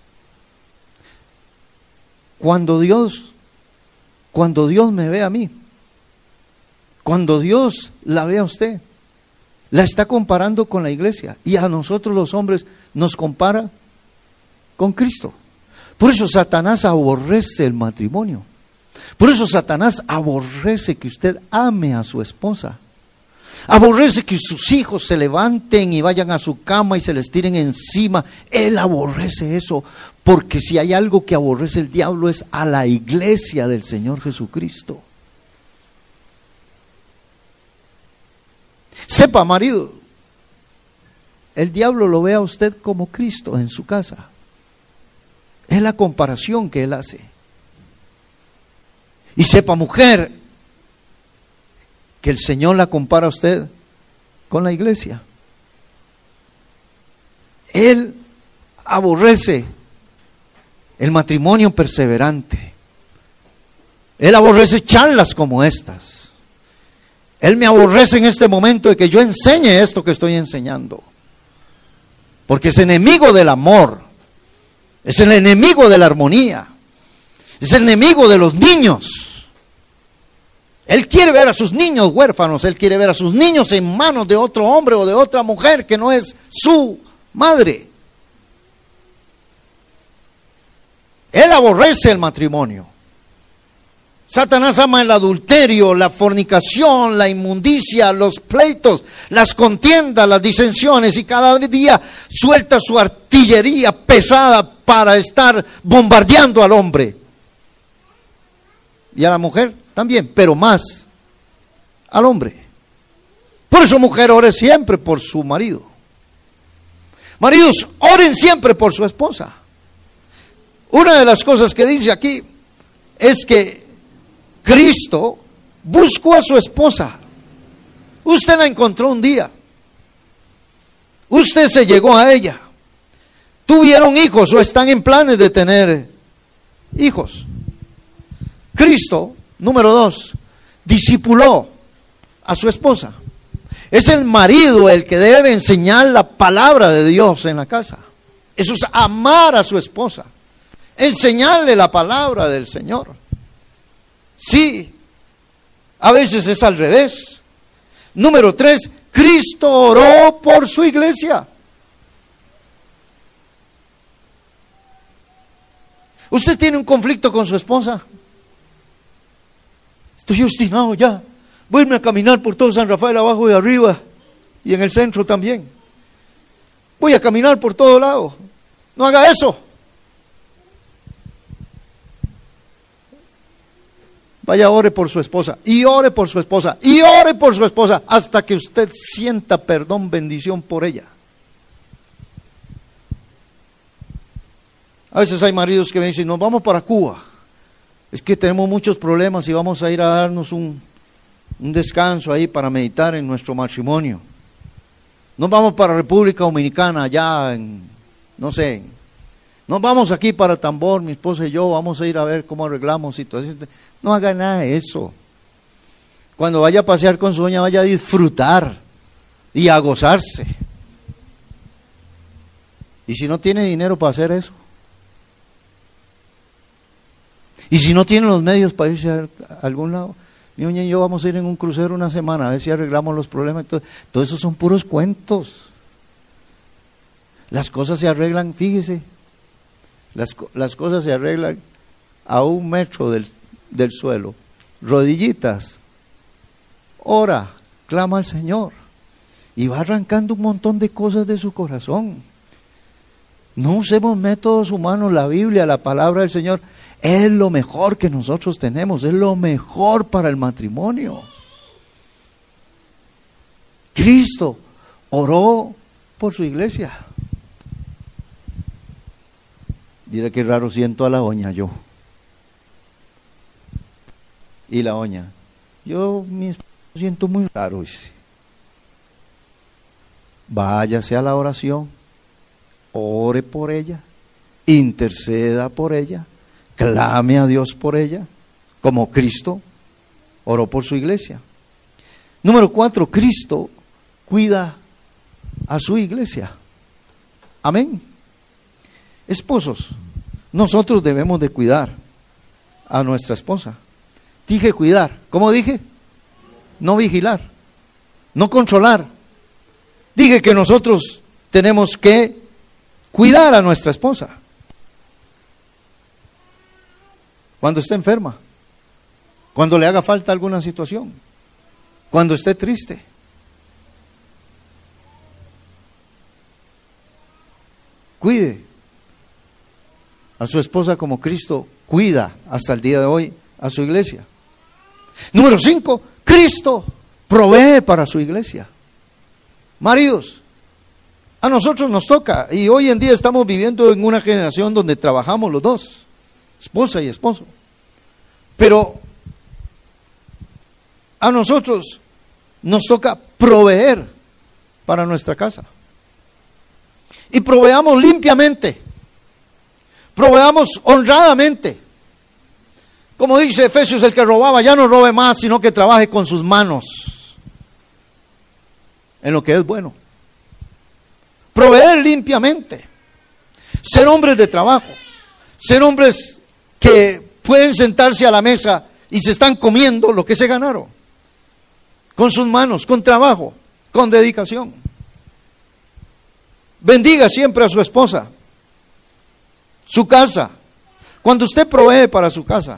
Cuando Dios, cuando Dios me ve a mí, cuando Dios la ve a usted, la está comparando con la iglesia, y a nosotros los hombres nos compara con Cristo. Por eso Satanás aborrece el matrimonio. Por eso Satanás aborrece que usted ame a su esposa. Aborrece que sus hijos se levanten y vayan a su cama y se les tiren encima. Él aborrece eso, porque si hay algo que aborrece el diablo es a la iglesia del Señor Jesucristo. Sepa, marido, el diablo lo ve a usted como Cristo en su casa. Es la comparación que él hace. Y sepa, mujer, que el Señor la compara a usted con la iglesia. Él aborrece el matrimonio perseverante. Él aborrece charlas como estas. Él me aborrece en este momento de que yo enseñe esto que estoy enseñando. Porque es enemigo del amor. Es el enemigo de la armonía. Es el enemigo de los niños. Él quiere ver a sus niños huérfanos. Él quiere ver a sus niños en manos de otro hombre o de otra mujer que no es su madre. Él aborrece el matrimonio. Satanás ama el adulterio, la fornicación, la inmundicia, los pleitos, las contiendas, las disensiones, y cada día suelta su artillería pesada para estar bombardeando al hombre. Y a la mujer también, pero más al hombre. Por eso, mujer, ore siempre por su marido. Maridos, oren siempre por su esposa. Una de las cosas que dice aquí es que Cristo buscó a su esposa. Usted la encontró un día. Usted se llegó a ella. Tuvieron hijos o están en planes de tener hijos. Cristo, número dos, discipuló a su esposa. Es el marido el que debe enseñar la palabra de Dios en la casa. Eso es amar a su esposa. Enseñarle la palabra del Señor. Sí, a veces es al revés. Número tres, Cristo oró por su iglesia. Usted tiene un conflicto con su esposa. Estoy obstinado ya. Voy a irme a caminar por todo San Rafael, abajo y arriba, y en el centro también. Voy a caminar por todo lado. No haga eso. Vaya, ore por su esposa, y ore por su esposa, y ore por su esposa, hasta que usted sienta perdón, bendición por ella. A veces hay maridos que me dicen, nos vamos para Cuba. Es que tenemos muchos problemas y vamos a ir a darnos un, un descanso ahí para meditar en nuestro matrimonio. Nos vamos para República Dominicana, allá en, no sé, nos vamos aquí para Tambor, mi esposa y yo, vamos a ir a ver cómo arreglamos situaciones. No haga nada de eso. Cuando vaya a pasear con su doña, vaya a disfrutar y a gozarse. Y si no tiene dinero para hacer eso, y si no tiene los medios para irse a algún lado, mi doña y yo vamos a ir en un crucero una semana a ver si arreglamos los problemas. Todo, todo eso son puros cuentos. Las cosas se arreglan, fíjese, las, las cosas se arreglan a un metro del, del suelo, rodillitas, ora, clama al Señor, y va arrancando un montón de cosas de su corazón. No usemos métodos humanos, la Biblia, la palabra del Señor, es lo mejor que nosotros tenemos, es lo mejor para el matrimonio. Cristo oró por su iglesia. Mira qué raro siento a la doña yo. Y la doña, yo me siento muy raro. Dice. Váyase a la oración, ore por ella, interceda por ella, clame a Dios por ella, como Cristo oró por su iglesia. Número cuatro, Cristo cuida a su iglesia. Amén. Esposos, nosotros debemos de cuidar a nuestra esposa. Dije cuidar, ¿cómo dije? No vigilar, no controlar. Dije que nosotros tenemos que cuidar a nuestra esposa. Cuando esté enferma, cuando le haga falta alguna situación, cuando esté triste. Cuide a su esposa como Cristo cuida hasta el día de hoy a su iglesia. Número cinco, Cristo provee para su iglesia. Maridos, a nosotros nos toca, y hoy en día estamos viviendo en una generación donde trabajamos los dos, esposa y esposo. Pero a nosotros nos toca proveer para nuestra casa. y proveamos limpiamente, proveamos honradamente. Como dice Efesios, el que robaba ya no robe más, sino que trabaje con sus manos en lo que es bueno. Proveer limpiamente, ser hombres de trabajo, ser hombres que pueden sentarse a la mesa y se están comiendo lo que se ganaron, con sus manos, con trabajo, con dedicación. Bendiga siempre a su esposa, su casa. Cuando usted provee para su casa,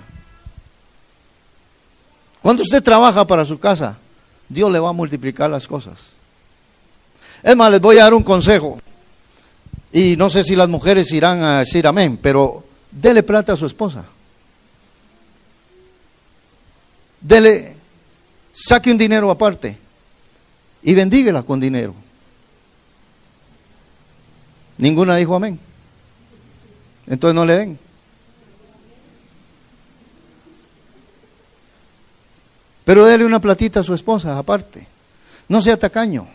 cuando usted trabaja para su casa, Dios le va a multiplicar las cosas. Es más, les voy a dar un consejo. Y no sé si las mujeres irán a decir amén, pero dele plata a su esposa. Dele, saque un dinero aparte y bendíguela con dinero. Ninguna dijo amén. Entonces no le den. Pero dele una platita a su esposa aparte. No sea tacaño.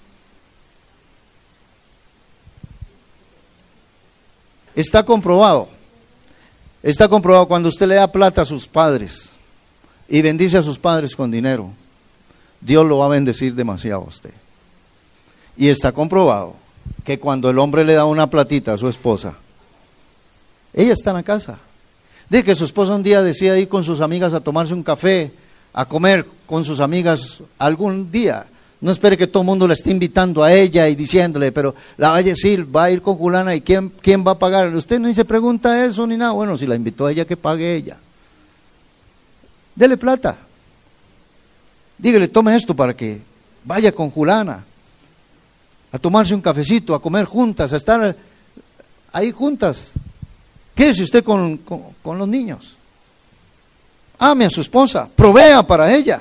Está comprobado. Está comprobado cuando usted le da plata a sus padres y bendice a sus padres con dinero, Dios lo va a bendecir demasiado a usted. Y está comprobado que cuando el hombre le da una platita a su esposa, ella está en la casa. Dice que su esposa un día decía ir con sus amigas a tomarse un café, a comer con sus amigas algún día. No espere que todo el mundo la esté invitando a ella y diciéndole, pero la va a decir, va a ir con fulana y ¿quién, quién va a pagar? Usted ni se pregunta eso ni nada. Bueno, si la invitó a ella, que pague ella. Dele plata. Dígale, tome esto para que vaya con fulana a tomarse un cafecito, a comer juntas, a estar ahí juntas. Quédese usted con, con, con los niños. Ame a su esposa, provea para ella.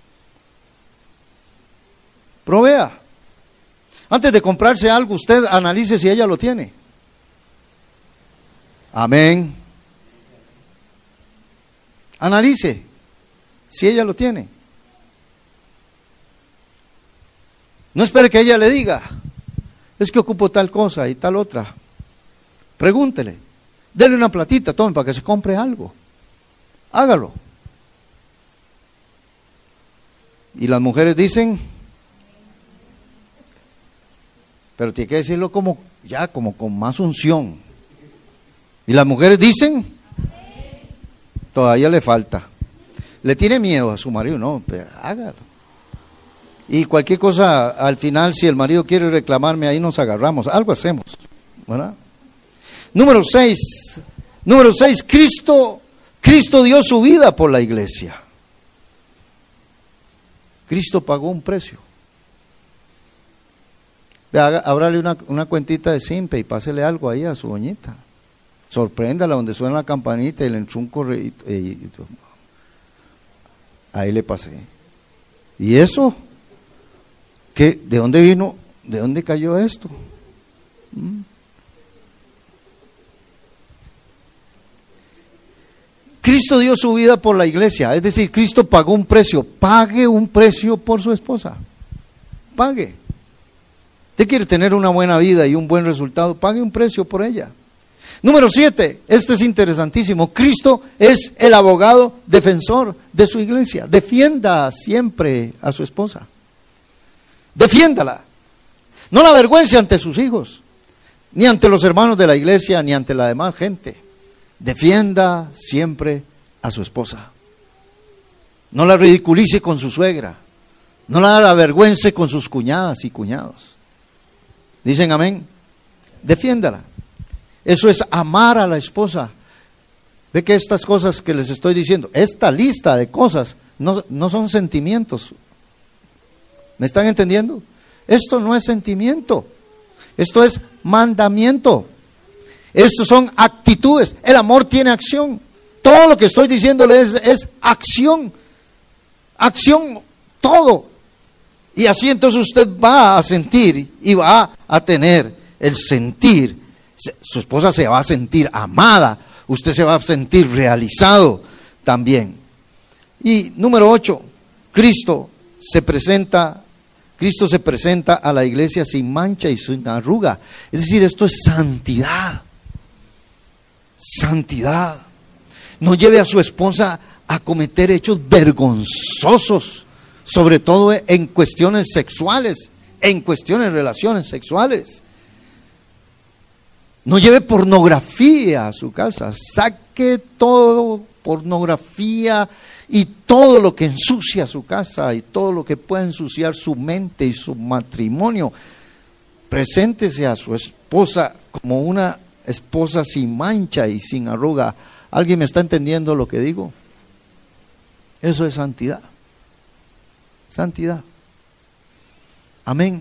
Provea. Antes de comprarse algo, usted analice si ella lo tiene. Amén. Analice si ella lo tiene. No espere que ella le diga, es que ocupo tal cosa y tal otra. Pregúntele, dele una platita, tome para que se compre algo. Hágalo. Y las mujeres dicen, pero tiene que decirlo como ya, como con más unción. Y las mujeres dicen, todavía le falta. Le tiene miedo a su marido, no, pero hágalo. Y cualquier cosa, al final, si el marido quiere reclamarme, ahí nos agarramos, algo hacemos, ¿verdad? Número seis, número seis, Cristo, Cristo dio su vida por la iglesia. Cristo pagó un precio. Ábrale una, una cuentita de Simpe y pásele algo ahí a su doñita. Sorpréndala donde suena la campanita y le entró un correo. Ahí le pasé. ¿Y eso? ¿Qué? ¿De dónde vino? ¿De dónde cayó esto? ¿Mm? Cristo dio su vida por la iglesia, es decir, Cristo pagó un precio. Pague un precio por su esposa. Pague. Usted quiere tener una buena vida y un buen resultado, pague un precio por ella. Número siete, este es interesantísimo. Cristo es el abogado defensor de su iglesia. Defienda siempre a su esposa. Defiéndala. No la avergüence ante sus hijos, ni ante los hermanos de la iglesia, ni ante la demás gente. Defienda siempre a su esposa. No la ridiculice con su suegra. No la avergüence con sus cuñadas y cuñados. ¿Dicen amén? Defiéndala. Eso es amar a la esposa. Ve que estas cosas que les estoy diciendo, esta lista de cosas, no, no son sentimientos. ¿Me están entendiendo? Esto no es sentimiento. Esto es mandamiento. Estos son actitudes. El amor tiene acción. Todo lo que estoy diciéndole es, es acción. Acción, todo. Y así entonces usted va a sentir y va a tener el sentir. Su esposa se va a sentir amada. Usted se va a sentir realizado también. Y número ocho, Cristo se presenta Cristo se presenta a la iglesia sin mancha y sin arruga. Es decir, esto es santidad. Santidad. No lleve a su esposa a cometer hechos vergonzosos, sobre todo en cuestiones sexuales, en cuestiones de relaciones sexuales. No lleve pornografía a su casa. Saque todo, pornografía y todo lo que ensucia su casa y todo lo que pueda ensuciar su mente y su matrimonio. Preséntese a su esposa como una esposa sin mancha y sin arruga. ¿Alguien me está entendiendo lo que digo? Eso es santidad. Santidad. Amén.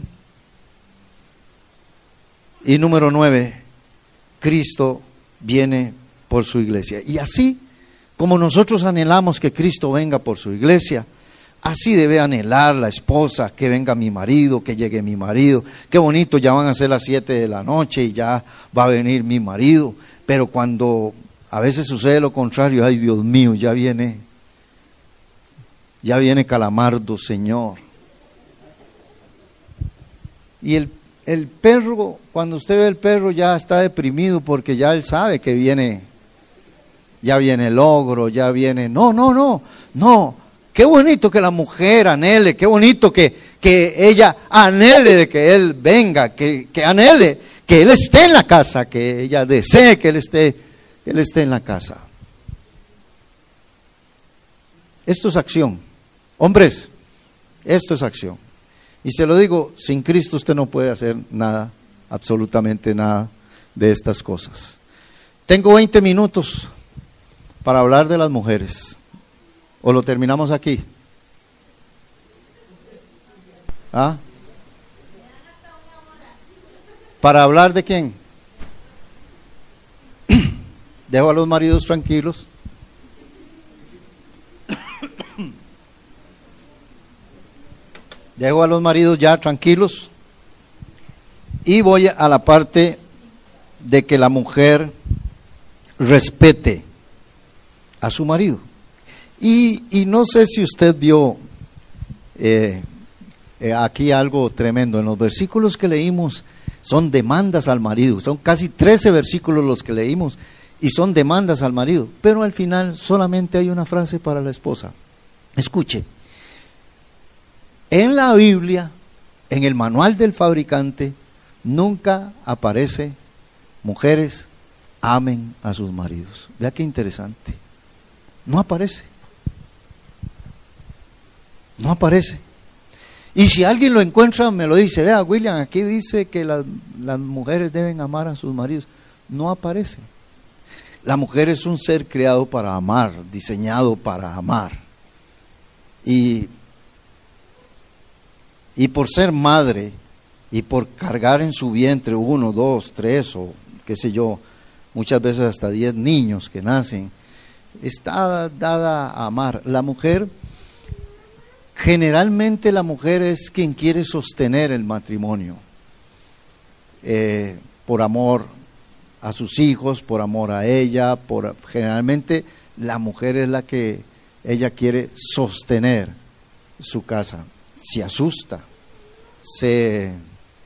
Y número nueve, Cristo viene por su iglesia. Y así como nosotros anhelamos que Cristo venga por su iglesia, así debe anhelar la esposa, que venga mi marido, que llegue mi marido. Qué bonito, ya van a ser las siete de la noche y ya va a venir mi marido. Pero cuando a veces sucede lo contrario, ay Dios mío, ya viene, ya viene Calamardo, Señor. Y el, el perro, cuando usted ve el perro ya está deprimido porque ya él sabe que viene, ya viene el ogro, ya viene, no, no, no, no. Qué bonito que la mujer anhele, qué bonito que, que ella anhele de que él venga, que, que anhele, que él esté en la casa, que ella desee que él esté, que él esté en la casa. Esto es acción. Hombres, esto es acción. Y se lo digo, sin Cristo usted no puede hacer nada, absolutamente nada de estas cosas. Tengo veinte minutos para hablar de las mujeres. ¿O lo terminamos aquí? ¿Ah? ¿Para hablar de quién? Dejo a los maridos tranquilos. Dejo a los maridos ya tranquilos. Y voy a la parte de que la mujer respete a su marido. Y, y no sé si usted vio eh, eh, aquí algo tremendo. En los versículos que leímos son demandas al marido. Son casi trece versículos los que leímos y son demandas al marido. Pero al final solamente hay una frase para la esposa. Escuche. En la Biblia, en el manual del fabricante, nunca aparece mujeres amen a sus maridos. Vea qué interesante. No aparece. No aparece. Y si alguien lo encuentra, me lo dice. Vea, William, aquí dice que las, las mujeres deben amar a sus maridos. No aparece. La mujer es un ser creado para amar, diseñado para amar. Y, y por ser madre y por cargar en su vientre uno, dos, tres o qué sé yo, muchas veces hasta diez niños que nacen, está dada a amar. La mujer, generalmente la mujer es quien quiere sostener el matrimonio, eh, por amor a sus hijos, por amor a ella, por, generalmente la mujer es la que ella quiere sostener su casa. Se asusta, se,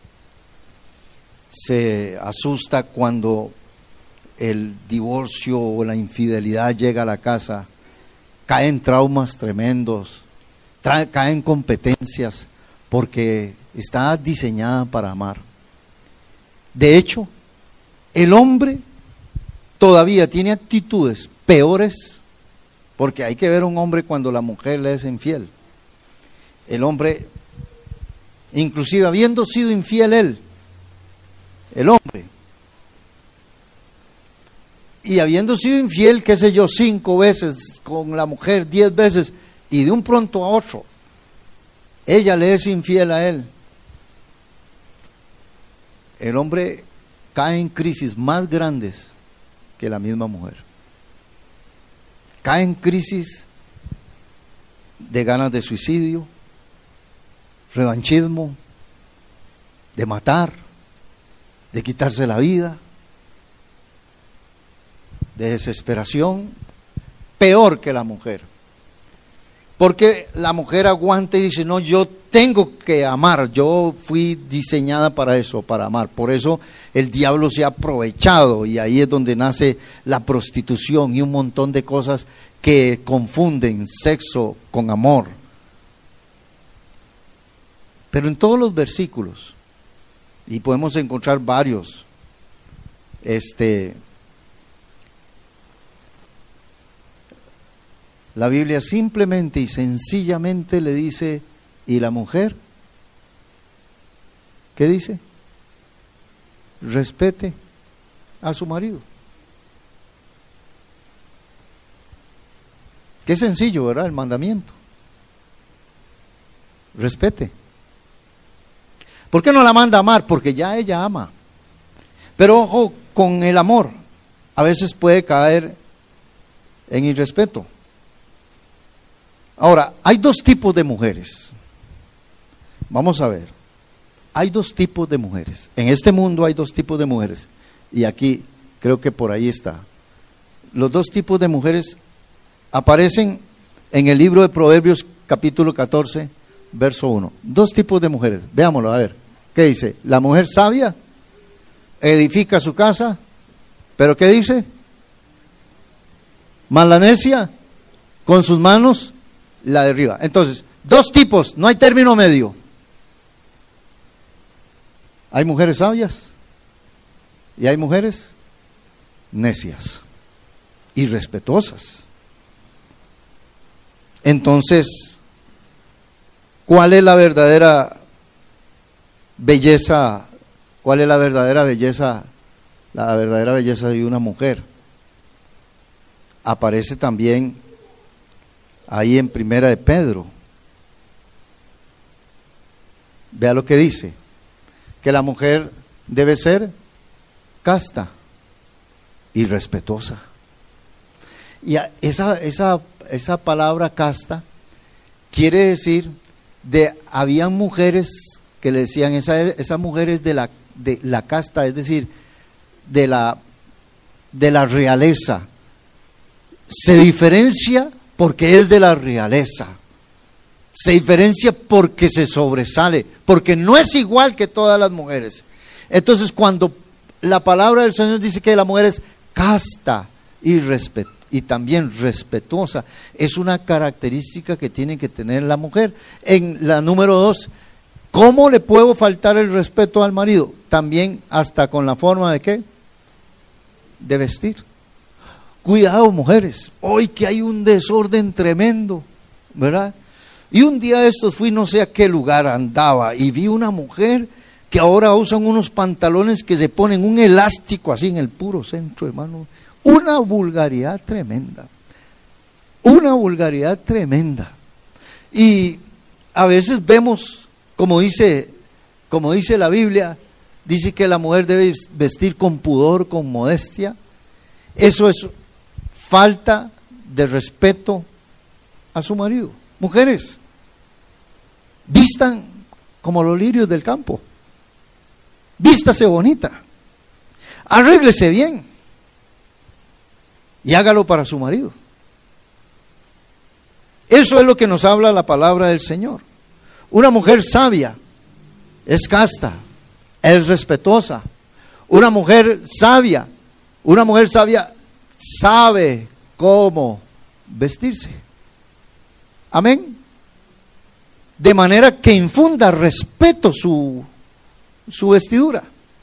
se asusta cuando el divorcio o la infidelidad llega a la casa, caen traumas tremendos, trae, caen competencias, porque está diseñada para amar. De hecho, el hombre todavía tiene actitudes peores, porque hay que ver a un hombre cuando la mujer le es infiel. El hombre, inclusive habiendo sido infiel él, el hombre, y habiendo sido infiel, qué sé yo, cinco veces con la mujer, diez veces, y de un pronto a otro, ella le es infiel a él. El hombre cae en crisis más grandes que la misma mujer. Cae en crisis de ganas de suicidio, revanchismo, de matar, de quitarse la vida, de desesperación, peor que la mujer. Porque la mujer aguanta y dice, no, yo tengo que amar, yo fui diseñada para eso, para amar. Por eso el diablo se ha aprovechado y ahí es donde nace la prostitución y un montón de cosas que confunden sexo con amor. Pero en todos los versículos, y podemos encontrar varios, este, la Biblia simplemente y sencillamente le dice, ¿y la mujer? ¿Qué dice? Respete a su marido. Qué sencillo, ¿verdad? El mandamiento. Respete. ¿Por qué no la manda a amar? Porque ya ella ama. Pero ojo con el amor. A veces puede caer en irrespeto. Ahora, hay dos tipos de mujeres. Vamos a ver. Hay dos tipos de mujeres. En este mundo hay dos tipos de mujeres. Y aquí creo que por ahí está. Los dos tipos de mujeres aparecen en el libro de Proverbios capítulo catorce, verso uno. Dos tipos de mujeres. Veámoslo, a ver. ¿Qué dice? La mujer sabia edifica su casa. ¿Pero qué dice? Mas la necia con sus manos la derriba. Entonces, dos tipos, no hay término medio. Hay mujeres sabias y hay mujeres necias, irrespetuosas. Entonces, ¿cuál es la verdadera belleza? ¿Cuál es la verdadera belleza? La verdadera belleza de una mujer aparece también ahí en Primera de Pedro. Vea lo que dice, que la mujer debe ser casta y respetuosa. Y esa, esa, esa palabra casta quiere decir de, habían mujeres que le decían, esa, esa mujer es de la, de la casta, es decir, de la, de la realeza. Se diferencia porque es de la realeza. Se diferencia porque se sobresale, porque no es igual que todas las mujeres. Entonces, cuando la palabra del Señor dice que la mujer es casta y, respet, y también respetuosa, es una característica que tiene que tener la mujer. En la número dos, ¿cómo le puedo faltar el respeto al marido? También hasta con la forma de ¿qué? De vestir. Cuidado, mujeres, hoy que hay un desorden tremendo, ¿verdad? Y un día de estos fui, no sé a qué lugar andaba, y vi una mujer que ahora usan unos pantalones que se ponen un elástico así en el puro centro, hermano. Una vulgaridad tremenda, una vulgaridad tremenda. Y a veces vemos, como dice, como dice la Biblia, dice que la mujer debe vestir con pudor, con modestia. Eso es falta de respeto a su marido. Mujeres, vistan como los lirios del campo. Vístase bonita. Arréglese bien. Y hágalo para su marido. Eso es lo que nos habla la palabra del Señor. Una mujer sabia es casta, es respetuosa. Una mujer sabia, una mujer sabia sabe cómo vestirse. Amén. De manera que infunda respeto su, su vestidura.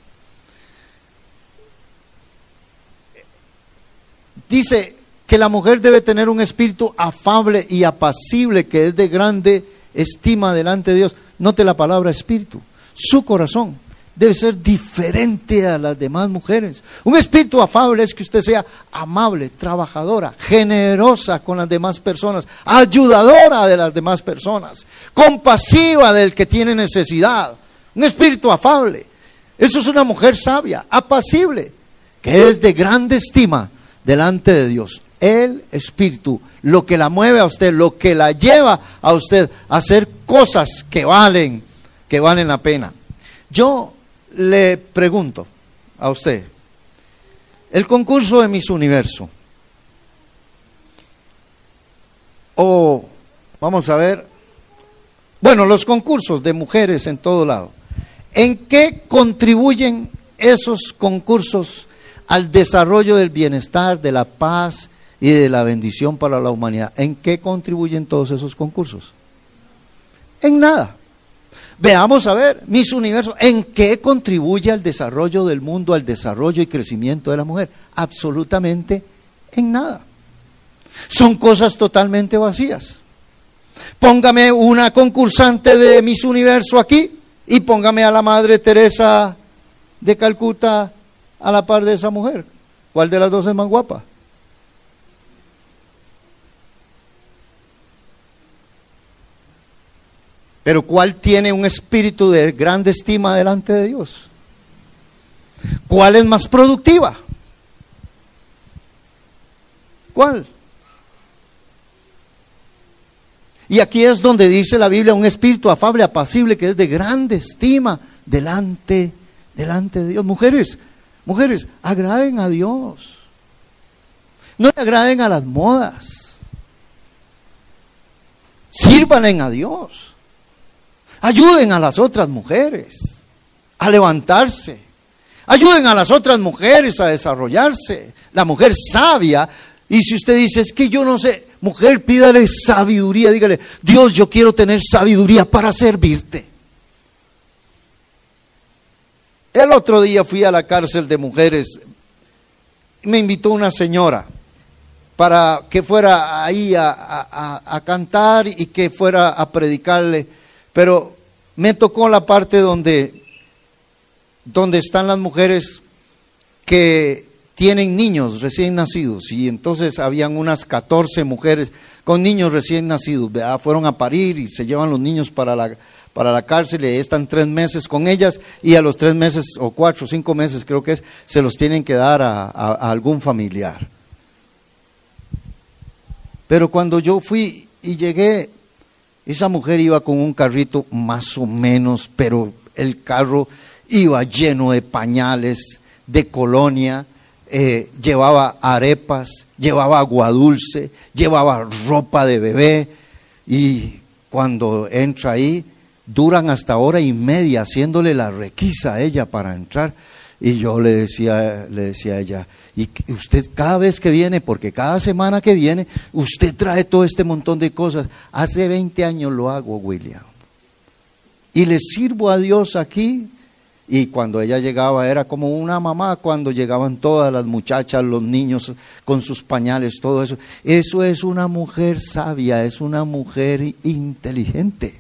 Dice que la mujer debe tener un espíritu afable y apacible, que es de grande estima delante de Dios. Note la palabra espíritu. Su corazón debe ser diferente a las demás mujeres. Un espíritu afable es que usted sea amable, trabajadora, generosa con las demás personas, ayudadora de las demás personas, compasiva del que tiene necesidad. Un espíritu afable. Eso es una mujer sabia, apacible, que es de grande estima delante de Dios. El espíritu, lo que la mueve a usted, lo que la lleva a usted a hacer cosas que valen, que valen la pena. Yo le pregunto a usted, el concurso de Miss Universo o Vamos a ver. Bueno, los concursos de mujeres en todo lado. ¿En qué contribuyen esos concursos al desarrollo del bienestar, de la paz y de la bendición para la humanidad? ¿En qué contribuyen todos esos concursos? En nada. Veamos a ver, Miss Universo, ¿en qué contribuye al desarrollo del mundo, al desarrollo y crecimiento de la mujer? Absolutamente en nada. Son cosas totalmente vacías. Póngame una concursante de Miss Universo aquí y póngame a la Madre Teresa de Calcuta a la par de esa mujer. ¿Cuál de las dos es más guapa? Pero ¿cuál tiene un espíritu de grande estima delante de Dios? ¿Cuál es más productiva? ¿Cuál? Y aquí es donde dice la Biblia, un espíritu afable, apacible, que es de grande estima delante, delante de Dios. Mujeres, mujeres, agraden a Dios. No le agraden a las modas. Sírvanle a Dios. Ayuden a las otras mujeres a levantarse. Ayuden a las otras mujeres a desarrollarse. La mujer sabia. Y si usted dice, es que yo no sé, mujer, pídale sabiduría, dígale, Dios, yo quiero tener sabiduría para servirte. El otro día fui a la cárcel de mujeres, me invitó una señora para que fuera ahí a, a, a cantar y que fuera a predicarle, pero me tocó la parte donde, donde están las mujeres que tienen niños recién nacidos, y entonces habían unas catorce mujeres con niños recién nacidos, ¿verdad? Fueron a parir y se llevan los niños para la, para la cárcel y están tres meses con ellas, y a los tres meses o cuatro o cinco meses creo que es, se los tienen que dar a, a, a algún familiar. Pero cuando yo fui y llegué, esa mujer iba con un carrito más o menos, pero el carro iba lleno de pañales, de colonia. Eh, llevaba arepas, llevaba agua dulce, llevaba ropa de bebé, y cuando entra ahí, duran hasta hora y media haciéndole la requisa a ella para entrar. Y yo le decía, le decía a ella, y usted cada vez que viene, porque cada semana que viene, usted trae todo este montón de cosas. Hace veinte años lo hago, William, y le sirvo a Dios aquí. Y cuando ella llegaba era como una mamá cuando llegaban todas las muchachas, los niños con sus pañales, todo eso. Eso es una mujer sabia, es una mujer inteligente.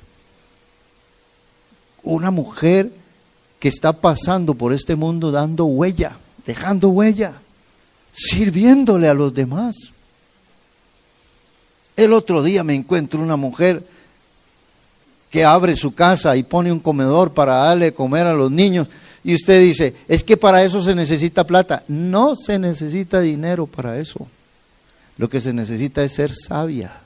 Una mujer que está pasando por este mundo dando huella, dejando huella, sirviéndole a los demás. El otro día me encuentro una mujer que abre su casa y pone un comedor para darle de comer a los niños, y usted dice, es que para eso se necesita plata. No se necesita dinero para eso. Lo que se necesita es ser sabia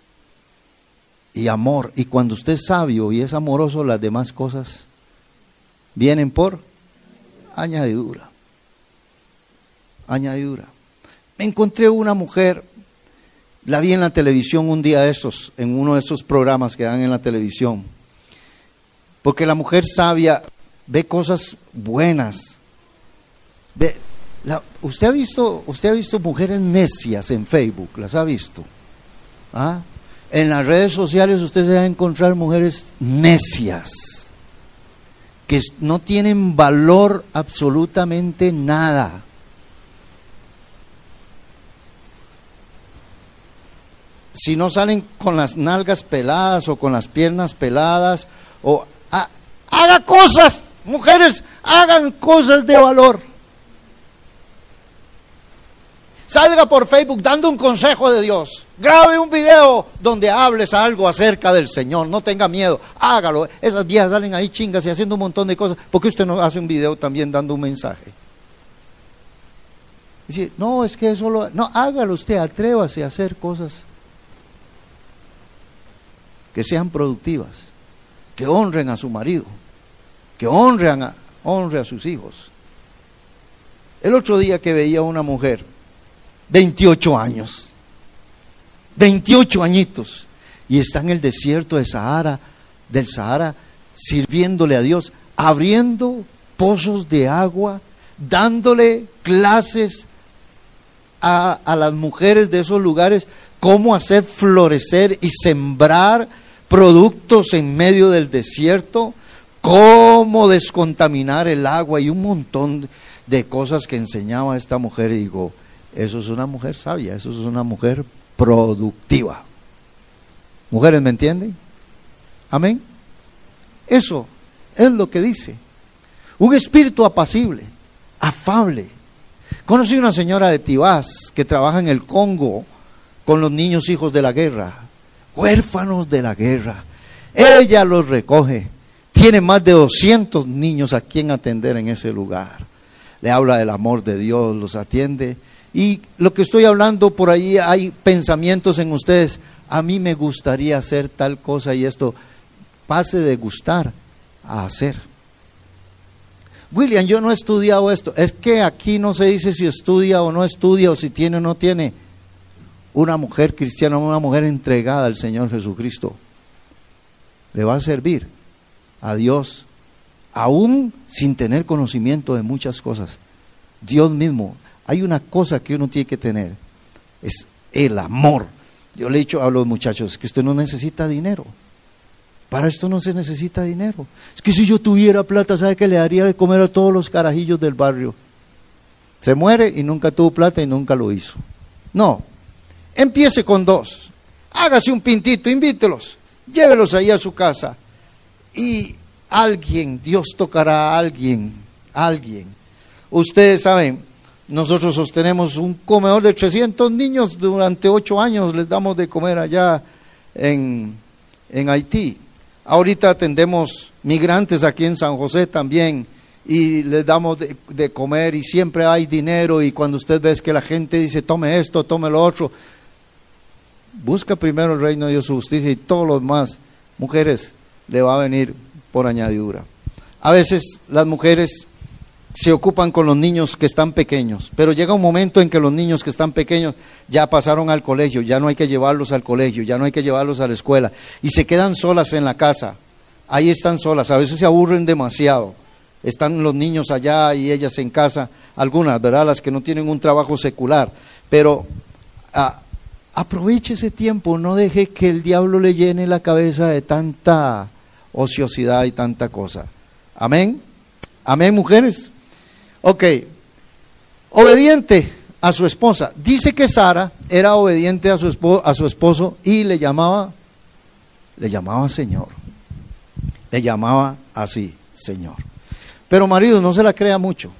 y amor. Y cuando usted es sabio y es amoroso, las demás cosas vienen por añadidura. Añadidura. Me encontré una mujer, la vi en la televisión un día de esos, en uno de esos programas que dan en la televisión. Porque la mujer sabia ve cosas buenas. Ve, la, usted ha visto, usted ha visto mujeres necias en Facebook, ¿las ha visto? ¿Ah? En las redes sociales usted se va a encontrar mujeres necias, que no tienen valor absolutamente nada. Si no salen con las nalgas peladas o con las piernas peladas, o ha, haga cosas, mujeres, hagan cosas de valor. Salga por Facebook dando un consejo de Dios. Grabe un video donde hables algo acerca del Señor. No tenga miedo, hágalo. Esas viejas salen ahí chingas y haciendo un montón de cosas. ¿Por qué usted no hace un video también dando un mensaje? Dice, no, es que eso lo... No, hágalo usted, atrévase a hacer cosas que sean productivas, que honren a su marido, que honren a, honre a sus hijos. El otro día que veía a una mujer, veintiocho años, veintiocho añitos, y está en el desierto de Sahara, del Sahara, sirviéndole a Dios, abriendo pozos de agua, dándole clases a, a las mujeres de esos lugares, cómo hacer florecer y sembrar productos en medio del desierto, cómo descontaminar el agua y un montón de cosas que enseñaba esta mujer. Y digo, eso es una mujer sabia, eso es una mujer productiva. Mujeres, ¿me entienden? Amén. Eso es lo que dice. Un espíritu apacible, afable. Conocí una señora de Tibás que trabaja en el Congo con los niños hijos de la guerra, huérfanos de la guerra. Ella los recoge. Tiene más de doscientos niños a quien atender en ese lugar. Le habla del amor de Dios, los atiende. Y lo que estoy hablando por ahí, hay pensamientos en ustedes. A mí me gustaría hacer tal cosa y esto. Pase de gustar a hacer. William, yo no he estudiado esto. Es que aquí no se dice si estudia o no estudia, o si tiene o no tiene. Una mujer cristiana, una mujer entregada al Señor Jesucristo, le va a servir a Dios, aún sin tener conocimiento de muchas cosas. Dios mismo, hay una cosa que uno tiene que tener, es el amor. Yo le he dicho a los muchachos que usted no necesita dinero. Para esto no se necesita dinero. Es que si yo tuviera plata, ¿sabe qué le daría de comer a todos los carajillos del barrio? Se muere y nunca tuvo plata y nunca lo hizo. No, empiece con dos. Hágase un pintito, invítelos, llévelos ahí a su casa. Y alguien, Dios tocará a alguien, alguien. Ustedes saben, nosotros sostenemos un comedor de trescientos niños durante ocho años, les damos de comer allá en, en Haití. Ahorita atendemos migrantes aquí en San José también y les damos de, de comer y siempre hay dinero, y cuando usted ve que la gente dice tome esto, tome lo otro, busca primero el reino de Dios, su justicia, y todo lo demás, mujeres, le va a venir por añadidura. A veces las mujeres se ocupan con los niños que están pequeños, pero llega un momento en que los niños que están pequeños ya pasaron al colegio, ya no hay que llevarlos al colegio, ya no hay que llevarlos a la escuela, y se quedan solas en la casa. Ahí están solas, a veces se aburren demasiado, están los niños allá y ellas en casa, algunas, ¿verdad?, las que no tienen un trabajo secular, pero ah, aproveche ese tiempo, no deje que el diablo le llene la cabeza de tanta ociosidad y tanta cosa. Amén, amén, mujeres. Ok, obediente a su esposa. Dice que Sara era obediente a su esposo, a su esposo y le llamaba, le llamaba Señor. Le llamaba así, Señor. Pero marido, no se la crea mucho.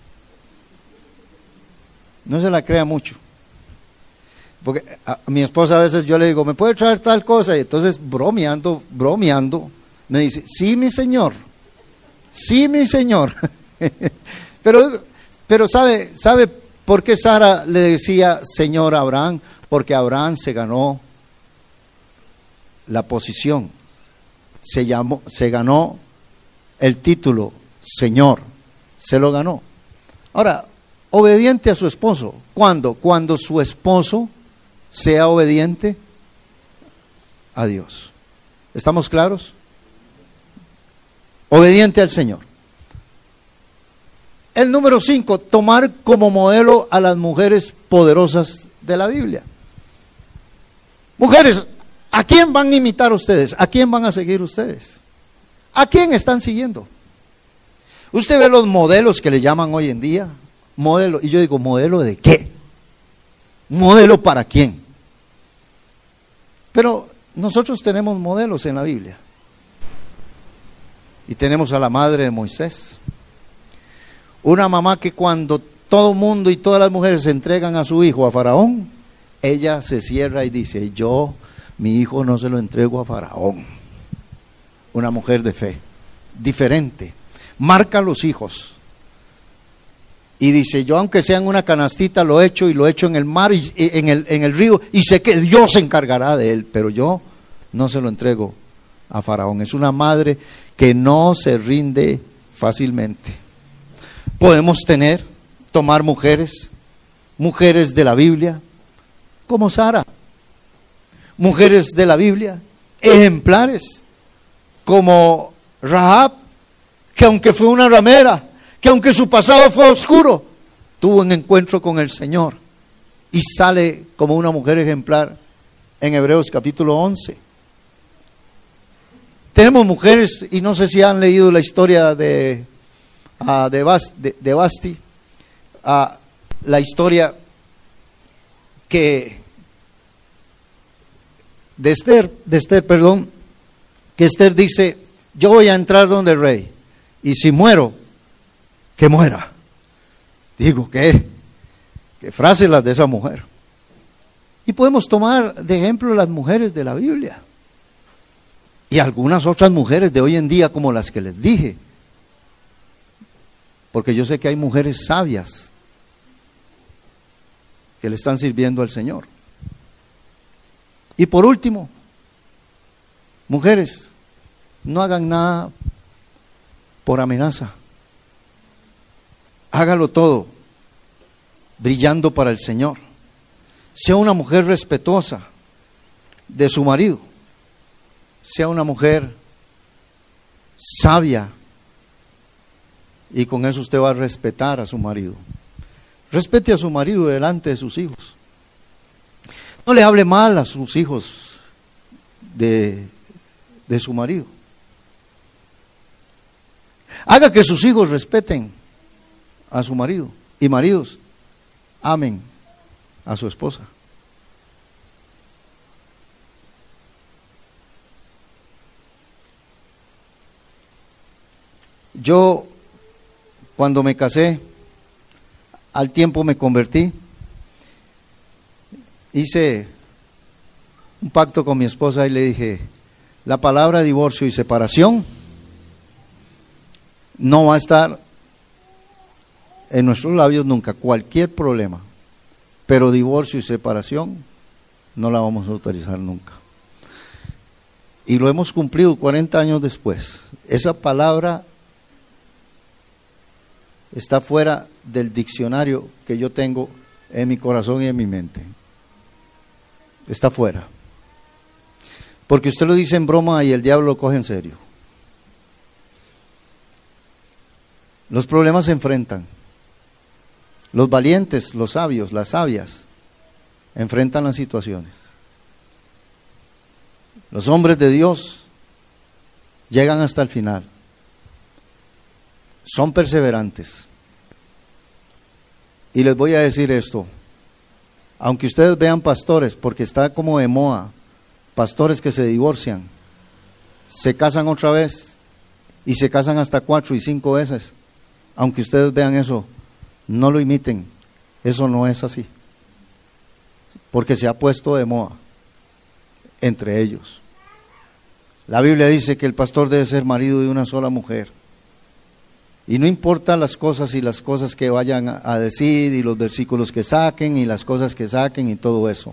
No se la crea mucho. Porque a, a mi esposa a veces yo le digo, ¿me puede traer tal cosa? Y entonces bromeando, bromeando, me dice, sí, mi señor. Sí, mi señor. Pero, pero ¿sabe, ¿sabe por qué Sara le decía Señor a Abraham? Porque Abraham se ganó la posición, se, llamó, se ganó el título Señor, se lo ganó. Ahora, obediente a su esposo. ¿Cuándo? Cuando su esposo sea obediente a Dios. ¿Estamos claros? Obediente al Señor. El número cinco, tomar como modelo a las mujeres poderosas de la Biblia. Mujeres, ¿a quién van a imitar ustedes? ¿A quién van a seguir ustedes? ¿A quién están siguiendo? Usted ve los modelos que le llaman hoy en día, modelo, y yo digo, ¿modelo de qué? ¿Modelo para quién? Pero nosotros tenemos modelos en la Biblia. Y tenemos a la madre de Moisés. Una mamá que cuando todo el mundo y todas las mujeres se entregan a su hijo, a Faraón, ella se cierra y dice, yo, mi hijo no se lo entrego a Faraón. Una mujer de fe, diferente, marca a los hijos. Y dice, yo aunque sea en una canastita lo echo y lo echo en el mar, y en el, en el río, y sé que Dios se encargará de él, pero yo no se lo entrego a Faraón. Es una madre que no se rinde fácilmente. Podemos tener, tomar mujeres, mujeres de la Biblia, como Sara, mujeres de la Biblia ejemplares, como Rahab, que aunque fue una ramera, que aunque su pasado fue oscuro, tuvo un encuentro con el Señor y sale como una mujer ejemplar en Hebreos capítulo once. Tenemos mujeres, y no sé si han leído la historia de, uh, de, Bas, de, de Basti, uh, la historia que de Esther, de Esther, perdón, que Esther dice: yo voy a entrar donde el rey, y si muero, que muera. Digo, ¿qué? ¿Qué frases las de esa mujer? Y podemos tomar de ejemplo las mujeres de la Biblia. Y algunas otras mujeres de hoy en día, como las que les dije. Porque yo sé que hay mujeres sabias que le están sirviendo al Señor. Y por último, mujeres, no hagan nada por amenaza. Hágalo todo brillando para el Señor. Sea una mujer respetuosa de su marido. Sea una mujer sabia, y con eso usted va a respetar a su marido. Respete a su marido delante de sus hijos. No le hable mal a sus hijos de, de su marido. Haga que sus hijos respeten a su marido. Y maridos, amen a su esposa. Yo, cuando me casé, al tiempo me convertí, hice un pacto con mi esposa y le dije: la palabra divorcio y separación no va a estar en nuestros labios nunca, cualquier problema, pero divorcio y separación no la vamos a autorizar nunca. Y lo hemos cumplido cuarenta años después. Esa palabra está fuera del diccionario que yo tengo en mi corazón y en mi mente. Está fuera. Porque usted lo dice en broma y el diablo lo coge en serio. Los problemas se enfrentan. Los valientes, los sabios, las sabias, enfrentan las situaciones. Los hombres de Dios llegan hasta el final. Son perseverantes. Y les voy a decir esto: aunque ustedes vean pastores, porque está como de moda, pastores que se divorcian, se casan otra vez y se casan hasta cuatro y cinco veces, aunque ustedes vean eso, no lo imiten. Eso no es así, porque se ha puesto de moda entre ellos. La Biblia dice que el pastor debe ser marido de una sola mujer. Y no importa las cosas y las cosas que vayan a decir y los versículos que saquen y las cosas que saquen y todo eso.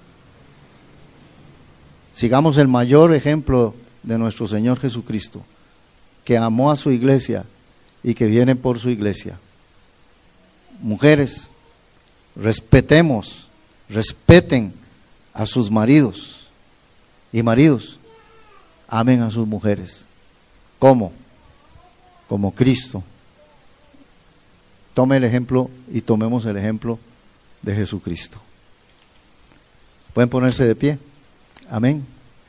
Sigamos el mayor ejemplo de nuestro Señor Jesucristo, que amó a su iglesia y que viene por su iglesia. Mujeres, respetemos, respeten a sus maridos. Y maridos, amen a sus mujeres. ¿Cómo? Como Cristo. Tome el ejemplo y tomemos el ejemplo de Jesucristo. Pueden ponerse de pie. Amén.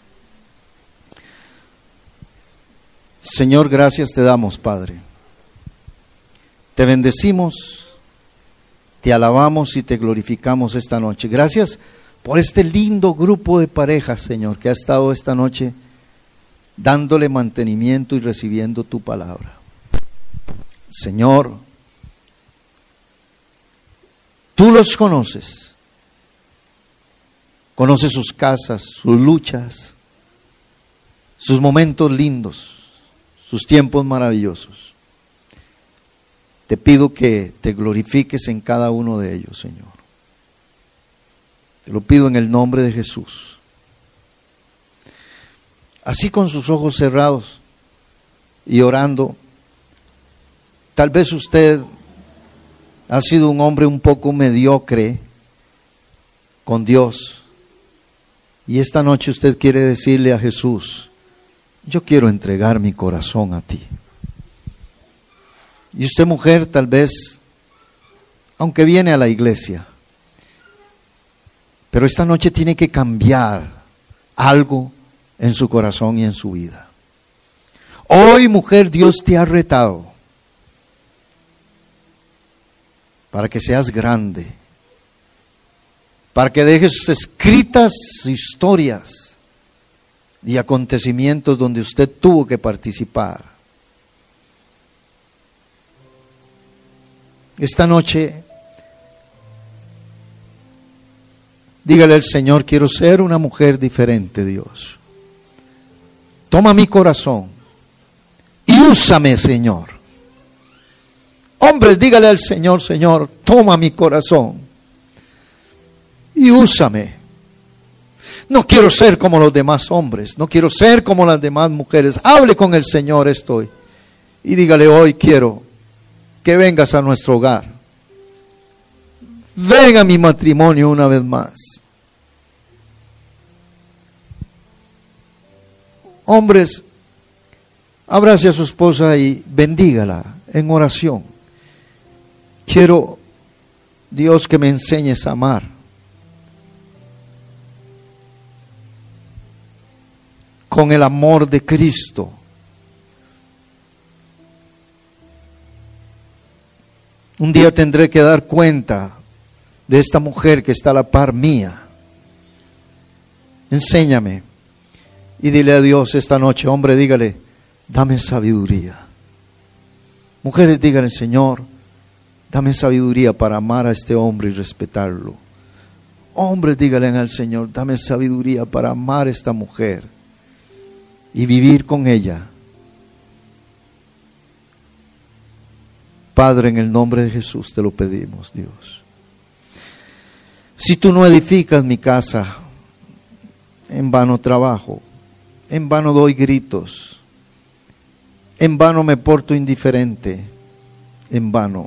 Señor, gracias te damos, Padre. Te bendecimos, te alabamos y te glorificamos esta noche. Gracias por este lindo grupo de parejas, Señor, que ha estado esta noche dándole mantenimiento y recibiendo tu palabra. Señor, tú los conoces, conoces sus casas, sus luchas, sus momentos lindos, sus tiempos maravillosos. Te pido que te glorifiques en cada uno de ellos, Señor. Te lo pido en el nombre de Jesús. Así, con sus ojos cerrados y orando, tal vez usted ha sido un hombre un poco mediocre con Dios. Y esta noche usted quiere decirle a Jesús, yo quiero entregar mi corazón a ti. Y usted, mujer, tal vez, aunque viene a la iglesia, pero esta noche tiene que cambiar algo en su corazón y en su vida. Hoy, mujer, Dios te ha retado para que seas grande, para que dejes escritas historias y acontecimientos donde usted tuvo que participar. Esta noche, dígale al Señor, quiero ser una mujer diferente, Dios. Toma mi corazón y úsame, Señor. Hombres, dígale al Señor, Señor, toma mi corazón y úsame. No quiero ser como los demás hombres, no quiero ser como las demás mujeres. Hable con el Señor estoy y dígale, hoy quiero que vengas a nuestro hogar. Ven a mi matrimonio una vez más. Hombres, abrace a su esposa y bendígala en oración. Quiero, Dios, que me enseñes a amar. Con el amor de Cristo. Un día tendré que dar cuenta de esta mujer que está a la par mía. Enséñame. Y dile a Dios esta noche, hombre, dígale, dame sabiduría. Mujeres, díganle, Señor, dame sabiduría para amar a este hombre y respetarlo. Hombres, díganle al Señor, dame sabiduría para amar a esta mujer y vivir con ella. Padre, en el nombre de Jesús te lo pedimos, Dios. Si tú no edificas mi casa, en vano trabajo, en vano doy gritos, en vano me porto indiferente, en vano.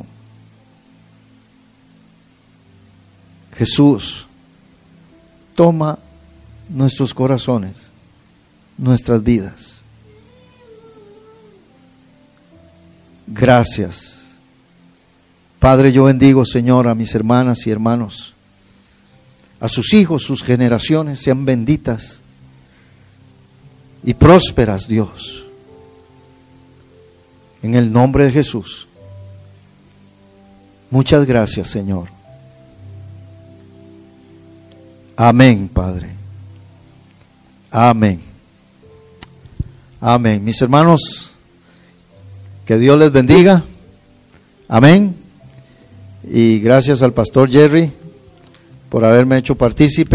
Jesús, toma nuestros corazones, nuestras vidas. Gracias. Padre, yo bendigo, Señor, a mis hermanas y hermanos, a sus hijos, sus generaciones sean benditas y prósperas, Dios. En el nombre de Jesús. Muchas gracias, Señor. Amén, Padre. Amén. Amén. Mis hermanos, que Dios les bendiga. Amén. Y gracias al pastor Jerry por haberme hecho partícipe.